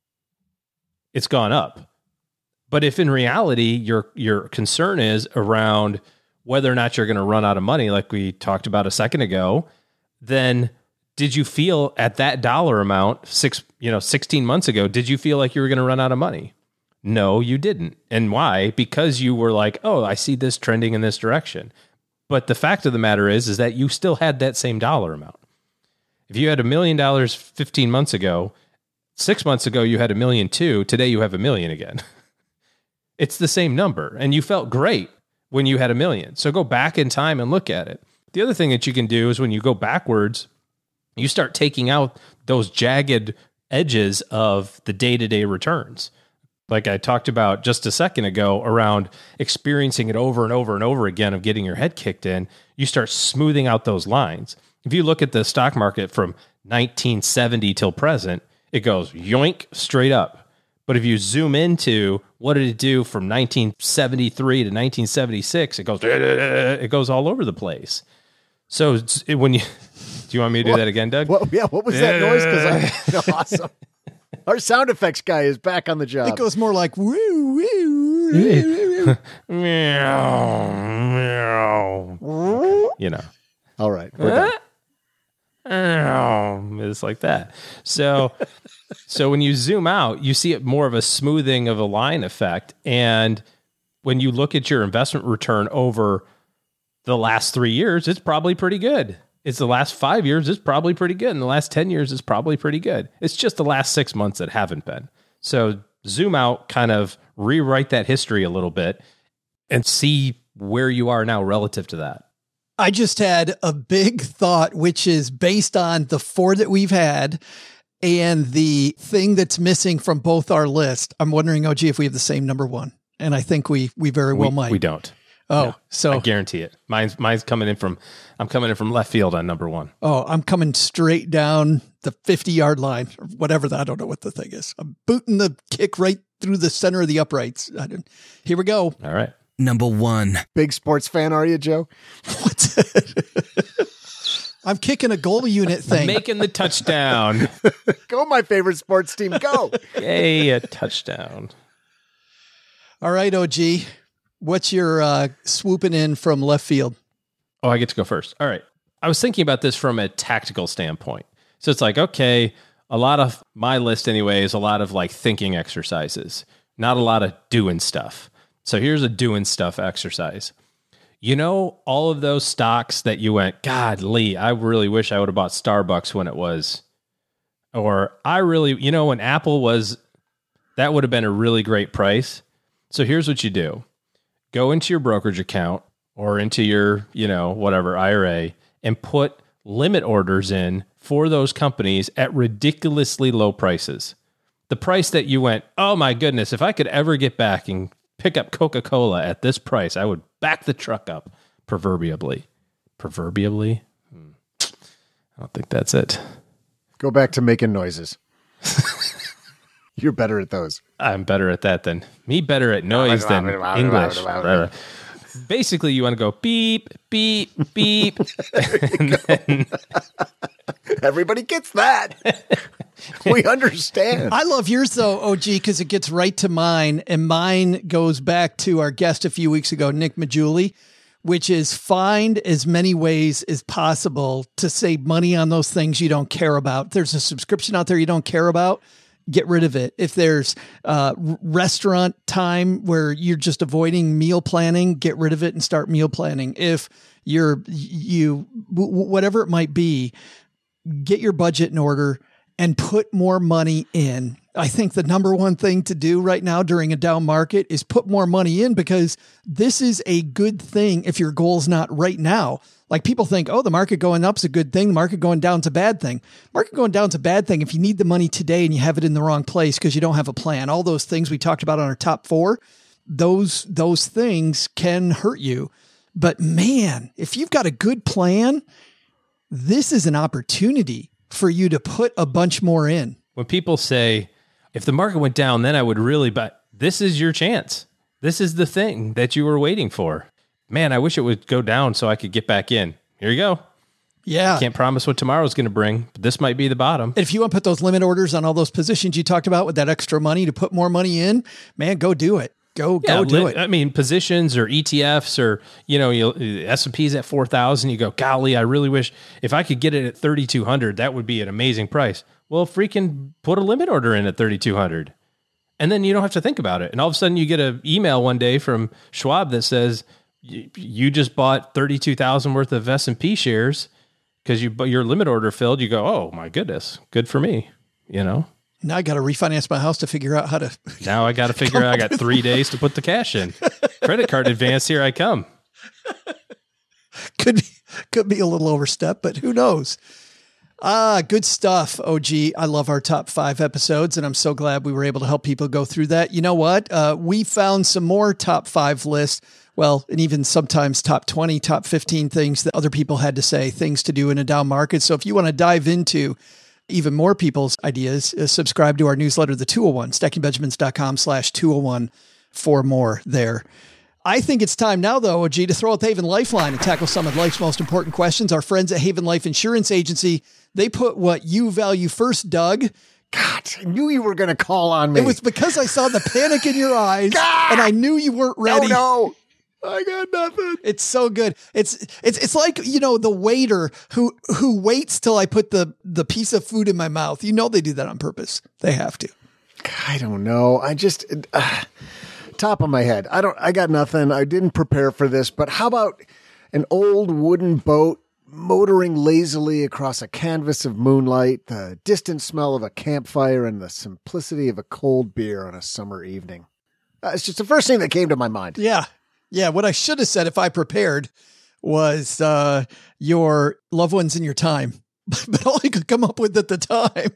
it's gone up. But if in reality, your concern is around whether or not you're going to run out of money, like we talked about a second ago, then did you feel at that dollar amount 16 months ago, did you feel like you were going to run out of money? No, you didn't. And why? Because you were like, oh, I see this trending in this direction. But the fact of the matter is that you still had that same dollar amount. If you had $1 million 15 months ago, 6 months ago, you had $1.2 million. Today you have $1 million again. It's the same number. And you felt great when you had $1 million. So go back in time and look at it. The other thing that you can do is when you go backwards, you start taking out those jagged edges of the day-to-day returns. like I talked about just a second ago around experiencing it over and over and over again of getting your head kicked in, you start smoothing out those lines. If you look at the stock market from 1970 till present, it goes yoink straight up. But if you zoom into what did it do from 1973 to 1976, it goes all over the place. So when you, do you want me to do that again, Doug? What was that noise? Because awesome. Our sound effects guy is back on the job. It goes more like woo, woo, woo. Meow, meow. You know. All right. We're done. It's like that. So when you zoom out, you see it more of a smoothing of a line effect. And when you look at your investment return over the last 3 years, it's probably pretty good. It's the last 5 years, it's probably pretty good. And the last 10 years, it's probably pretty good. It's just the last 6 months that haven't been. So zoom out, kind of rewrite that history a little bit and see where you are now relative to that. I just had a big thought, which is based on the 4 that we've had and the thing that's missing from both our list. I'm wondering, OG, if we have the same number 1. And I think we very well might. We don't. Oh, no, so I guarantee it. Mine's coming in from, I'm coming in from left field on number 1. Oh, I'm coming straight down the 50-yard line or whatever. I don't know what the thing is. I'm booting the kick right through the center of the uprights. Here we go. All right. Number 1. Big sports fan, are you, Joe? What? I'm kicking a goal unit thing. Making the touchdown. Go, my favorite sports team. Go. Yay, a touchdown. All right, OG. What's your swooping in from left field? Oh, I get to go first. All right. I was thinking about this from a tactical standpoint. So it's like, okay, a lot of my list anyway is a lot of like thinking exercises, not a lot of doing stuff. So here's a doing stuff exercise. You know, all of those stocks that you went, God, Lee, I really wish I would have bought Starbucks when it was, or I really, you know, when Apple was, that would have been a really great price. So here's what you do. Go into your brokerage account or into your, you know, whatever IRA and put limit orders in for those companies at ridiculously low prices. The price that you went, oh my goodness, if I could ever get back and pick up Coca-Cola at this price, I would back the truck up, proverbially. Proverbially? I don't think that's it. Go back to making noises. You're better at those. I'm better at that than me, better at noise than English. Basically, you want to go beep, beep, beep. And then everybody gets that. We understand. I love yours, though, OG, because it gets right to mine. And mine goes back to our guest a few weeks ago, Nick Majuli, which is find as many ways as possible to save money on those things you don't care about. If there's a subscription out there you don't care about, get rid of it. If there's restaurant time where you're just avoiding meal planning, get rid of it and start meal planning. If whatever it might be, get your budget in order and put more money in. I think the number one thing to do right now during a down market is put more money in, because this is a good thing if your goal is not right now. Like people think, oh, the market going up is a good thing. The market going down is a bad thing. Market going down is a bad thing if you need the money today and you have it in the wrong place because you don't have a plan. All those things we talked about on our top 4, those things can hurt you. But man, if you've got a good plan, this is an opportunity for you to put a bunch more in. When people say, if the market went down, then I would really buy, this is your chance. This is the thing that you were waiting for. Man, I wish it would go down so I could get back in. Here you go. Yeah. I can't promise what tomorrow's going to bring, but this might be the bottom. And if you want to put those limit orders on all those positions you talked about with that extra money to put more money in, man, go do it. Go do it. I mean, positions or ETFs or, S&P's at 4,000. You go, golly, I really wish if I could get it at 3,200, that would be an amazing price. Well, freaking put a limit order in at 3,200. And then you don't have to think about it. And all of a sudden you get an email one day from Schwab that says, you just bought 32,000 worth of S&P shares because your limit order filled. You go, oh my goodness, good for me. Now I got to refinance my house to figure out how to. Now I got to figure out. I got 3 days to put the cash in. Credit card advance. Here I come. Could be a little overstep, but who knows? Good stuff, OG. I love our top 5 episodes, and I'm so glad we were able to help people go through that. You know what? We found some more top 5 lists. Well, and even sometimes top 20, top 15 things that other people had to say, things to do in a down market. So if you want to dive into even more people's ideas, subscribe to our newsletter, The 201, stackingbenjamins.com/201 for more there. I think it's time now, though, OG, to throw out the Haven Lifeline and tackle some of life's most important questions. Our friends at Haven Life Insurance Agency, they put what you value first, Doug. God, I knew you were going to call on me. It was because I saw the panic in your eyes, and I knew you weren't ready. No. I got nothing. It's so good. It's like, you know, the waiter who waits till I put the piece of food in my mouth. You know, they do that on purpose. They have to. I don't know. I just, top of my head. I got nothing. I didn't prepare for this, but how about an old wooden boat motoring lazily across a canvas of moonlight, the distant smell of a campfire, and the simplicity of a cold beer on a summer evening? It's just the first thing that came to my mind. Yeah. Yeah, what I should have said if I prepared was your loved ones in your time. But all I could come up with at the time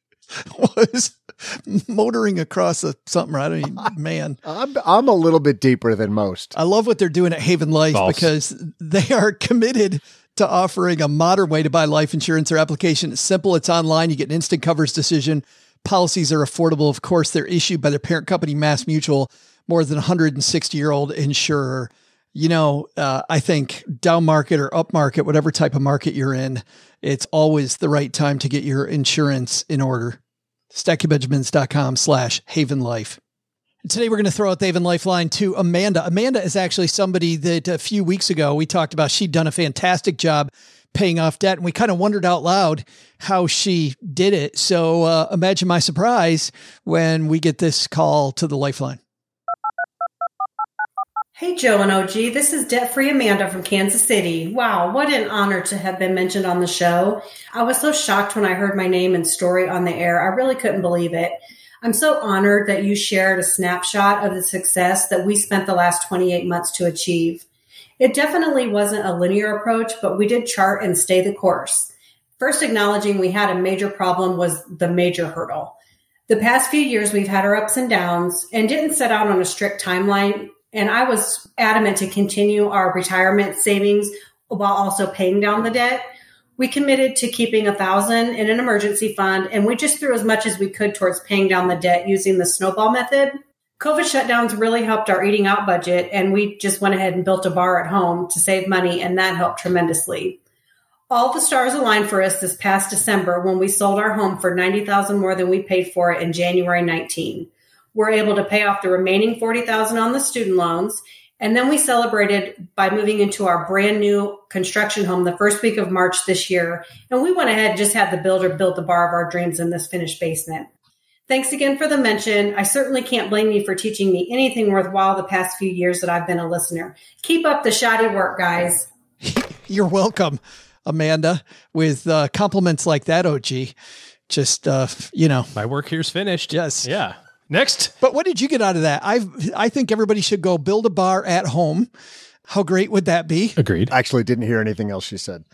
was motoring across something. I don't even, man. I'm a little bit deeper than most. I love what they're doing at Haven Life because they are committed to offering a modern way to buy life insurance. Their application is simple. It's online. You get an instant coverage decision. Policies are affordable. Of course, they're issued by their parent company, Mass Mutual, more than 160-year-old insurer. You know, I think down market or up market, whatever type of market you're in, it's always the right time to get your insurance in order. stackingbenjamins.com/Haven Life. Today, we're going to throw out the Haven Lifeline to Amanda. Amanda is actually somebody that a few weeks ago we talked about. She'd done a fantastic job paying off debt, and we kind of wondered out loud how she did it. So imagine my surprise when we get this call to the Lifeline. Hey, Joe and OG, this is debt-free Amanda from Kansas City. Wow, what an honor to have been mentioned on the show. I was so shocked when I heard my name and story on the air. I really couldn't believe it. I'm so honored that you shared a snapshot of the success that we spent the last 28 months to achieve. It definitely wasn't a linear approach, but we did chart and stay the course. First, acknowledging we had a major problem was the major hurdle. The past few years, we've had our ups and downs and didn't set out on a strict timeline. And I was adamant to continue our retirement savings while also paying down the debt. We committed to keeping $1,000 in an emergency fund, and we just threw as much as we could towards paying down the debt using the snowball method. COVID shutdowns really helped our eating out budget, and we just went ahead and built a bar at home to save money, and that helped tremendously. All the stars aligned for us this past December when we sold our home for $90,000 more than we paid for it in January 19. We're able to pay off the remaining $40,000 on the student loans. And then we celebrated by moving into our brand new construction home the first week of March this year. And we went ahead and just had the builder build the bar of our dreams in this finished basement. Thanks again for the mention. I certainly can't blame you for teaching me anything worthwhile the past few years that I've been a listener. Keep up the shoddy work, guys. You're welcome, Amanda, with compliments like that, OG. Just, my work here's finished. Yes. Yeah. Next. But what did you get out of that? I think everybody should go build a bar at home. How great would that be? Agreed. I actually didn't hear anything else she said.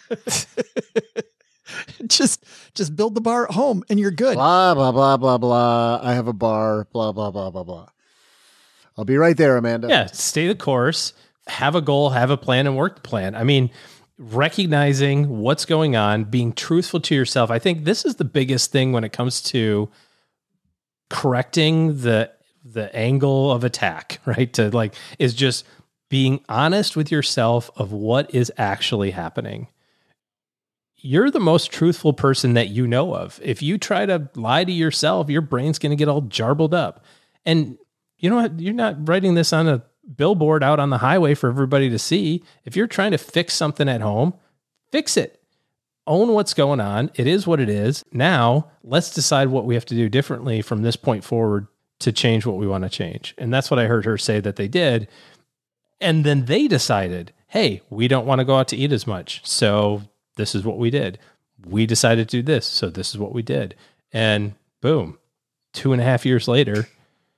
Just build the bar at home and you're good. Blah, blah, blah, blah, blah. I have a bar, blah, blah, blah, blah, blah. I'll be right there, Amanda. Yeah. Stay the course, have a goal, have a plan, and work the plan. I mean, recognizing what's going on, being truthful to yourself. I think this is the biggest thing when it comes to correcting the angle of attack, right? Is just being honest with yourself of what is actually happening. You're the most truthful person that you know of. If you try to lie to yourself, your brain's going to get all jarbled up. And you know what? You're not writing this on a billboard out on the highway for everybody to see. If you're trying to fix something at home, fix it. Own what's going on. It is what it is. Now, let's decide what we have to do differently from this point forward to change what we want to change. And that's what I heard her say that they did. And then they decided, hey, we don't want to go out to eat as much. So this is what we did. We decided to do this. So this is what we did. And boom, 2.5 years later,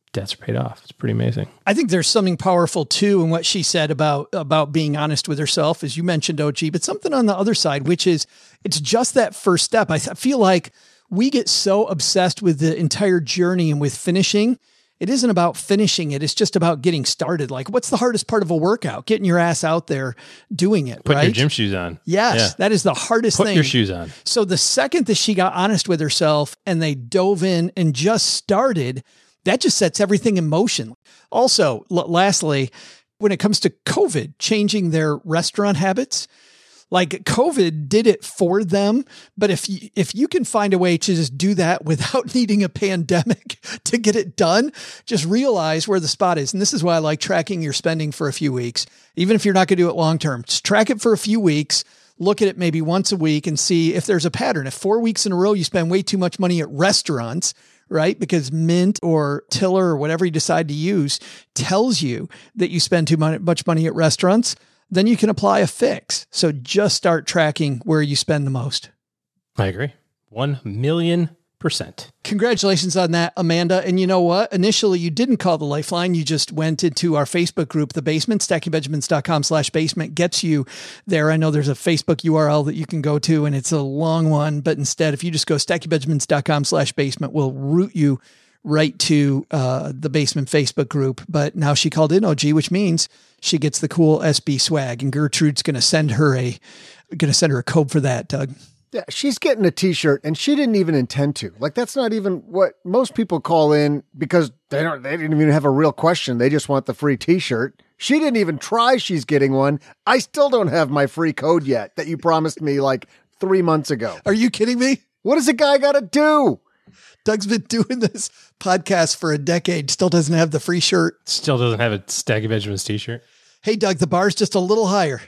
debts are paid off. It's pretty amazing. I think there's something powerful too in what she said about being honest with herself, as you mentioned, OG, but something on the other side, which is it's just that first step. I feel like we get so obsessed with the entire journey and with finishing. It isn't about finishing it. It's just about getting started. Like, what's the hardest part of a workout? Getting your ass out there doing it, Put right? your gym shoes on. Yes, that is the hardest thing. Put your shoes on. So the second that she got honest with herself and they dove in and just started, that just sets everything in motion. Also, lastly, when it comes to COVID, changing their restaurant habits, like COVID did it for them. But if you can find a way to just do that without needing a pandemic to get it done, just realize where the spot is. And this is why I like tracking your spending for a few weeks, even if you're not going to do it long term. Just track it for a few weeks. Look at it maybe once a week and see if there's a pattern. If 4 weeks in a row you spend way too much money at restaurants, right? Because Mint or Tiller or whatever you decide to use tells you that you spend too much money at restaurants, then you can apply a fix. So just start tracking where you spend the most. I agree. 1,000,000%. Congratulations on that, Amanda. And you know what? Initially, you didn't call the Lifeline. You just went into our Facebook group, The Basement. StackingBenjamins.com/basement gets you there. I know there's a Facebook URL that you can go to, and it's a long one. But instead, if you just go StackingBenjamins.com/basement, we'll route you right to the Basement Facebook group. But now she called in OG, which means she gets the cool SB swag. And Gertrude's going to send her a code for that, Doug. Yeah, she's getting a t-shirt and she didn't even intend to. Like, that's not even what most people call in because they didn't even have a real question. They just want the free t-shirt. She didn't even try. She's getting one. I still don't have my free code yet that you promised me like 3 months ago. Are you kidding me? What does a guy got to do? Doug's been doing this podcast for a decade. Still doesn't have the free shirt. Still doesn't have a Stacking Benjamins t-shirt. Hey, Doug, the bar's just a little higher.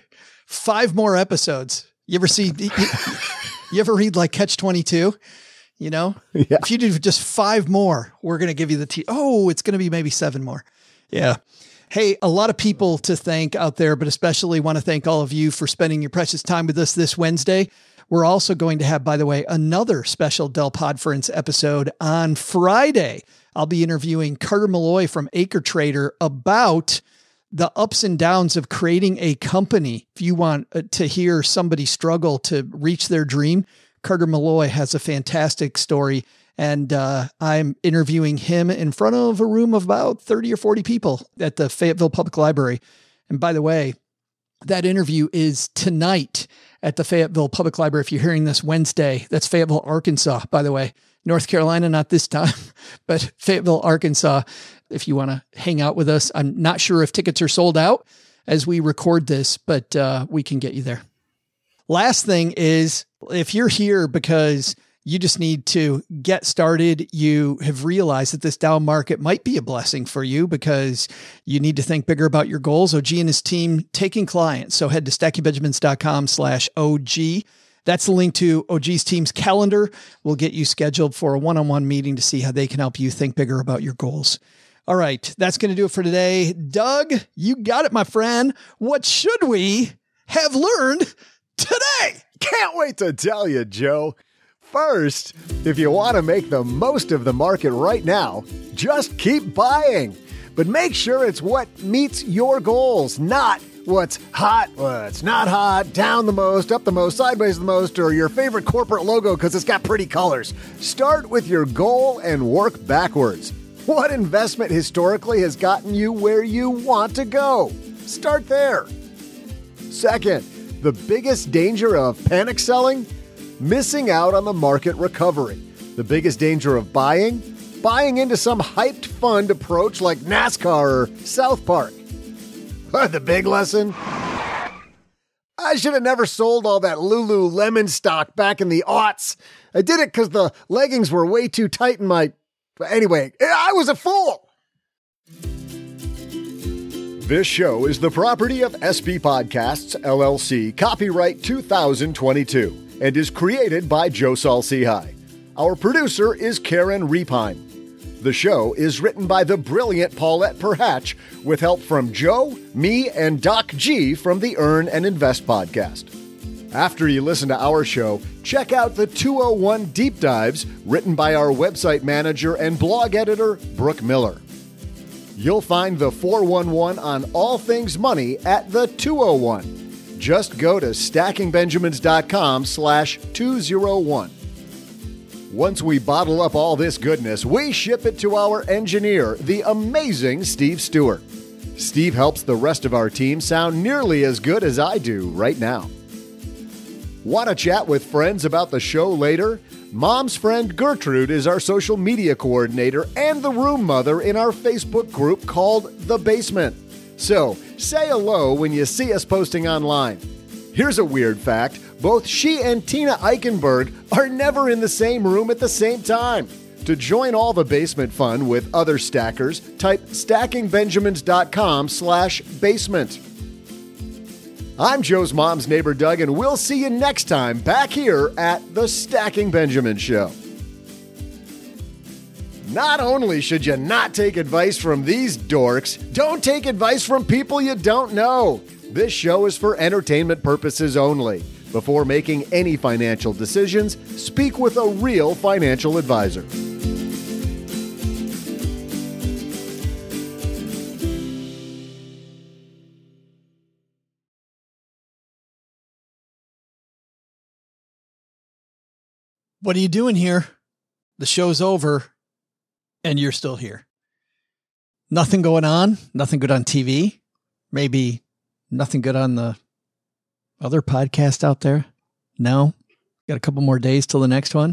5 more episodes. You ever read like Catch-22? You know, If you do just 5 more, we're going to give you the it's going to be maybe 7 more. Yeah. Hey, a lot of people to thank out there, but especially want to thank all of you for spending your precious time with us this Wednesday. We're also going to have, by the way, another special Del Podference episode on Friday. I'll be interviewing Carter Malloy from Acre Trader about the ups and downs of creating a company. If you want to hear somebody struggle to reach their dream, Carter Malloy has a fantastic story. And I'm interviewing him in front of a room of about 30 or 40 people at the Fayetteville Public Library. And by the way, that interview is tonight at the Fayetteville Public Library. If you're hearing this Wednesday, that's Fayetteville, Arkansas, by the way. North Carolina, not this time, but Fayetteville, Arkansas. If you want to hang out with us, I'm not sure if tickets are sold out as we record this, but we can get you there. Last thing is, if you're here because you just need to get started, you have realized that this down market might be a blessing for you because you need to think bigger about your goals. OG and his team taking clients. So head to stackingbenjamins.com/OG. That's the link to OG's team's calendar. We'll get you scheduled for a one-on-one meeting to see how they can help you think bigger about your goals. All right, that's going to do it for today. Doug, you got it, my friend. What should we have learned today? Can't wait to tell you, Joe. First, if you want to make the most of the market right now, just keep buying. But make sure it's what meets your goals, not what's hot, what's not hot, down the most, up the most, sideways the most, or your favorite corporate logo because it's got pretty colors. Start with your goal and work backwards. What investment historically has gotten you where you want to go? Start there. Second, the biggest danger of panic selling? Missing out on the market recovery. The biggest danger of buying into some hyped fund approach like NASCAR or South Park. The big lesson? I should have never sold all that Lululemon stock back in the aughts. I did it because the leggings were way too tight in my... Anyway, I was a fool. This show is the property of SB Podcasts, LLC, copyright 2022, and is created by Joe Saul-Sehy. Our producer is Karen Repine. The show is written by the brilliant Paulette Perhatch with help from Joe, me, and Doc G from the Earn and Invest podcast. After you listen to our show, check out the 201 Deep Dives written by our website manager and blog editor, Brooke Miller. You'll find the 411 on all things money at the 201. Just go to stackingbenjamins.com/201. Once we bottle up all this goodness, we ship it to our engineer, the amazing Steve Stewart. Steve helps the rest of our team sound nearly as good as I do right now. Want to chat with friends about the show later? Mom's friend Gertrude is our social media coordinator and the room mother in our Facebook group called The Basement. So, say hello when you see us posting online. Here's a weird fact. Both she and Tina Eichenberg are never in the same room at the same time. To join all the basement fun with other stackers, type stackingbenjamins.com/basement. I'm Joe's mom's neighbor, Doug, and we'll see you next time back here at the Stacking Benjamin Show. Not only should you not take advice from these dorks, don't take advice from people you don't know. This show is for entertainment purposes only. Before making any financial decisions, speak with a real financial advisor. What are you doing here? The show's over, and you're still here. Nothing going on? Nothing good on TV? Maybe nothing good on the other podcast out there? No? Got a couple more days till the next one?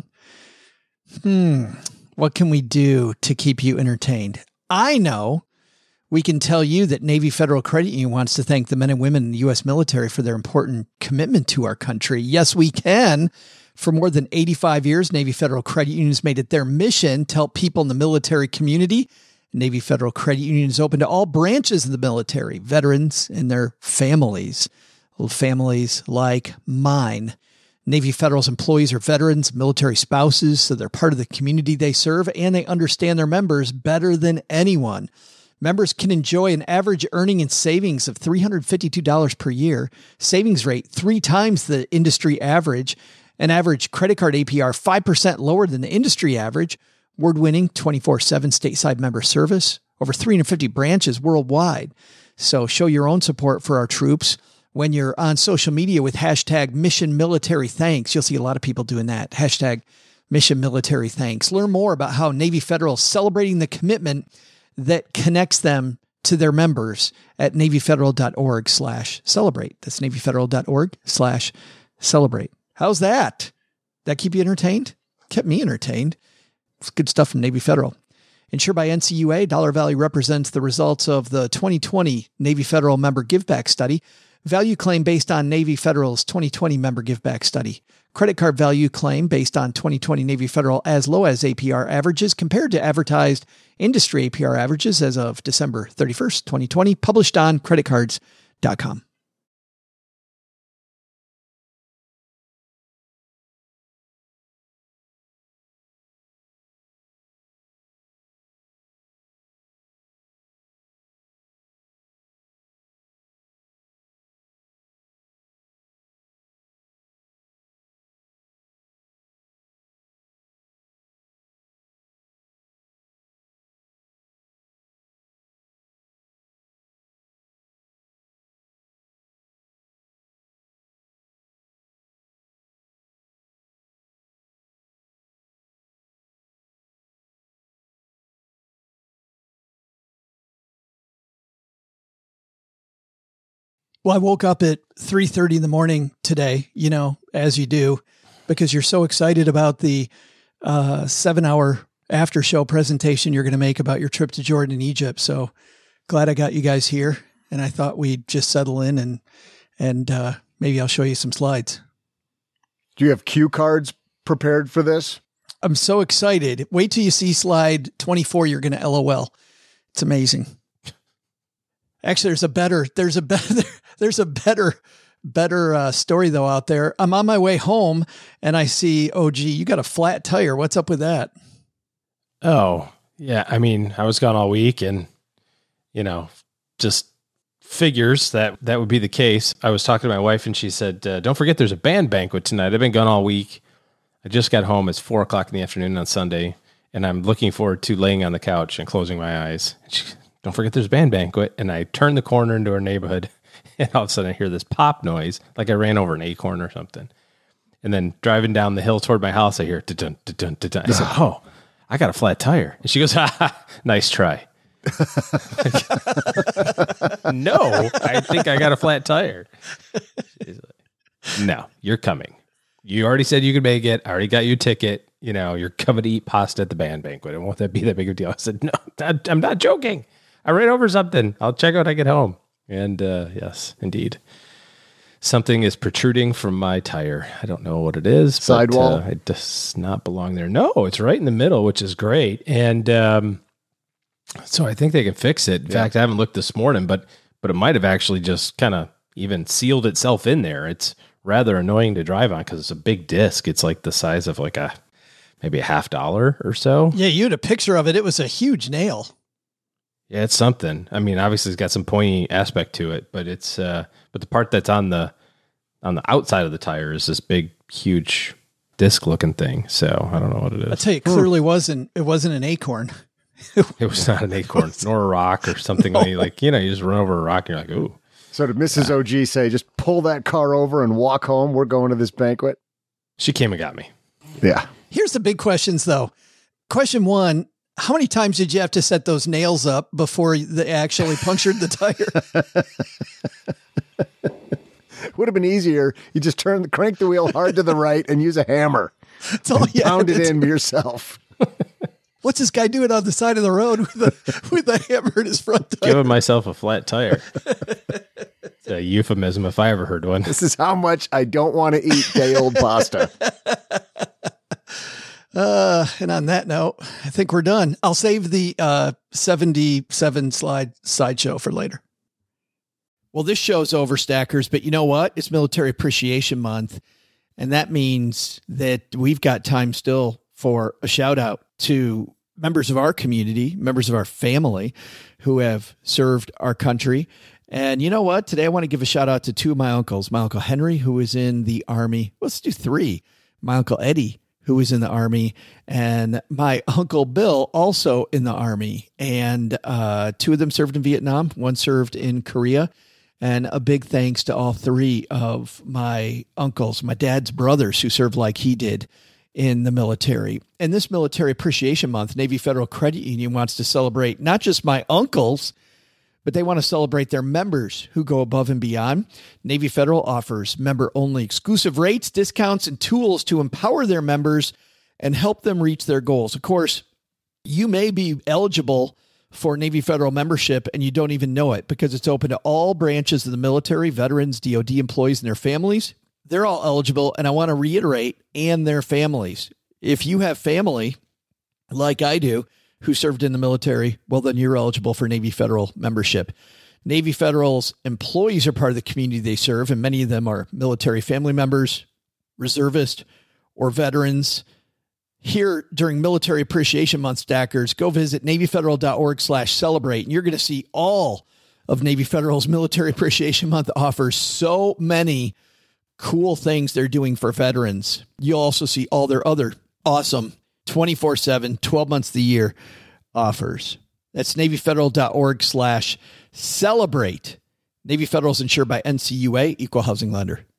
What can we do to keep you entertained? I know we can tell you that Navy Federal Credit Union wants to thank the men and women in the U.S. military for their important commitment to our country. Yes, we can. For more than 85 years, Navy Federal Credit Union has made it their mission to help people in the military community. Navy Federal Credit Union is open to all branches of the military, veterans and their families. Families like mine. Navy Federal's employees are veterans, military spouses, so they're part of the community they serve, and they understand their members better than anyone. Members can enjoy an average earning and savings of $352 per year, savings rate 3 times the industry average, an average credit card APR 5% lower than the industry average, award-winning 24/7 stateside member service, over 350 branches worldwide. So show your own support for our troops when you're on social media with hashtag Mission Military Thanks. You'll see a lot of people doing that. Hashtag Mission Military Thanks. Learn more about how Navy Federal is celebrating the commitment that connects them to their members at NavyFederal.org/celebrate. That's NavyFederal.org/celebrate. How's that? That keep you entertained? Kept me entertained. It's good stuff from Navy Federal. Insured by NCUA, Dollar Value represents the results of the 2020 Navy Federal Member Giveback Study. Value claim based on Navy Federal's 2020 Member Giveback Study. Credit card value claim based on 2020 Navy Federal as low as APR averages compared to advertised industry APR averages as of December 31st, 2020, published on creditcards.com. Well, I woke up at 3:30 in the morning today, as you do, because you're so excited about the 7-hour after show presentation you're going to make about your trip to Jordan and Egypt. So glad I got you guys here, and I thought we'd just settle in and maybe I'll show you some slides. Do you have cue cards prepared for this? I'm so excited. Wait till you see slide 24. You're going to LOL. It's amazing. Actually, there's a better story though out there. I'm on my way home and I see, oh gee, you got a flat tire. What's up with that? Oh yeah. I mean, I was gone all week and, just figures that would be the case. I was talking to my wife and she said, don't forget there's a band banquet tonight. I've been gone all week. I just got home. It's 4:00 in the afternoon on Sunday and I'm looking forward to laying on the couch and closing my eyes. don't forget there's a band banquet. And I turn the corner into our neighborhood, and all of a sudden I hear this pop noise, like I ran over an acorn or something. And then driving down the hill toward my house, I hear da-dun, da-dun, da-dun. I said, oh, I got a flat tire. And she goes, ha, ha, nice try. No, I think I got a flat tire. She's like, no, you're coming. You already said you could make it. I already got you a ticket. You know, you're coming to eat pasta at the band banquet. And won't that be that big of a deal? I said, no, I'm not joking. I ran over something. I'll check out when I get home. And yes, indeed. Something is protruding from my tire. I don't know what it is. Sidewall? It does not belong there. No, it's right in the middle, which is great. And so I think they can fix it. In fact, I haven't looked this morning, but it might have actually just kind of even sealed itself in there. It's rather annoying to drive on because it's a big disc. It's like the size of like maybe $50 or so. Yeah, you had a picture of it. It was a huge nail. Yeah, it's something. I mean, obviously it's got some pointy aspect to it, but it's but the part that's on the outside of the tire is this big, huge disc looking thing. So I don't know what it is. I'll tell you, it clearly wasn't an acorn. It was not an acorn nor a rock or something. Like, you just run over a rock and you're like, ooh. So did Mrs. OG say, just pull that car over and walk home? We're going to this banquet. She came and got me. Yeah. Here's the big questions though. Question one, how many times did you have to set those nails up before they actually punctured the tire? Would have been easier. You just crank the wheel hard to the right and use a hammer. That's all you pound it in yourself. What's this guy doing on the side of the road with a hammer in his front tire? Giving myself a flat tire. It's a euphemism if I ever heard one. This is how much I don't want to eat day-old pasta. And on that note, I think we're done. I'll save the 77 slide sideshow for later. Well, this show's over, Stackers, but you know what? It's Military Appreciation Month, and that means that we've got time still for a shout out to members of our community, members of our family who have served our country. And you know what? Today I want to give a shout out to two of my uncles. My Uncle Henry, who was in the Army. Let's do three. My Uncle Eddie, who was in the Army, and my Uncle Bill, also in the Army. And two of them served in Vietnam. One served in Korea. And a big thanks to all three of my uncles, my dad's brothers, who served like he did in the military. And this Military Appreciation Month, Navy Federal Credit Union wants to celebrate not just my uncles, but they want to celebrate their members who go above and beyond. Navy Federal offers member-only exclusive rates, discounts, and tools to empower their members and help them reach their goals. Of course, you may be eligible for Navy Federal membership and you don't even know it because it's open to all branches of the military, veterans, DOD employees, and their families. They're all eligible, and I want to reiterate, and their families. If you have family, like I do, who served in the military, well, then you're eligible for Navy Federal membership. Navy Federal's employees are part of the community they serve, and many of them are military family members, reservists, or veterans. Here during Military Appreciation Month, Stackers, go visit NavyFederal.org/celebrate, and you're going to see all of Navy Federal's Military Appreciation Month offers so many cool things they're doing for veterans. You'll also see all their other awesome 24/7, 12 months of the year offers. That's NavyFederal.org/celebrate. Navy Federal is insured by NCUA, Equal Housing Lender.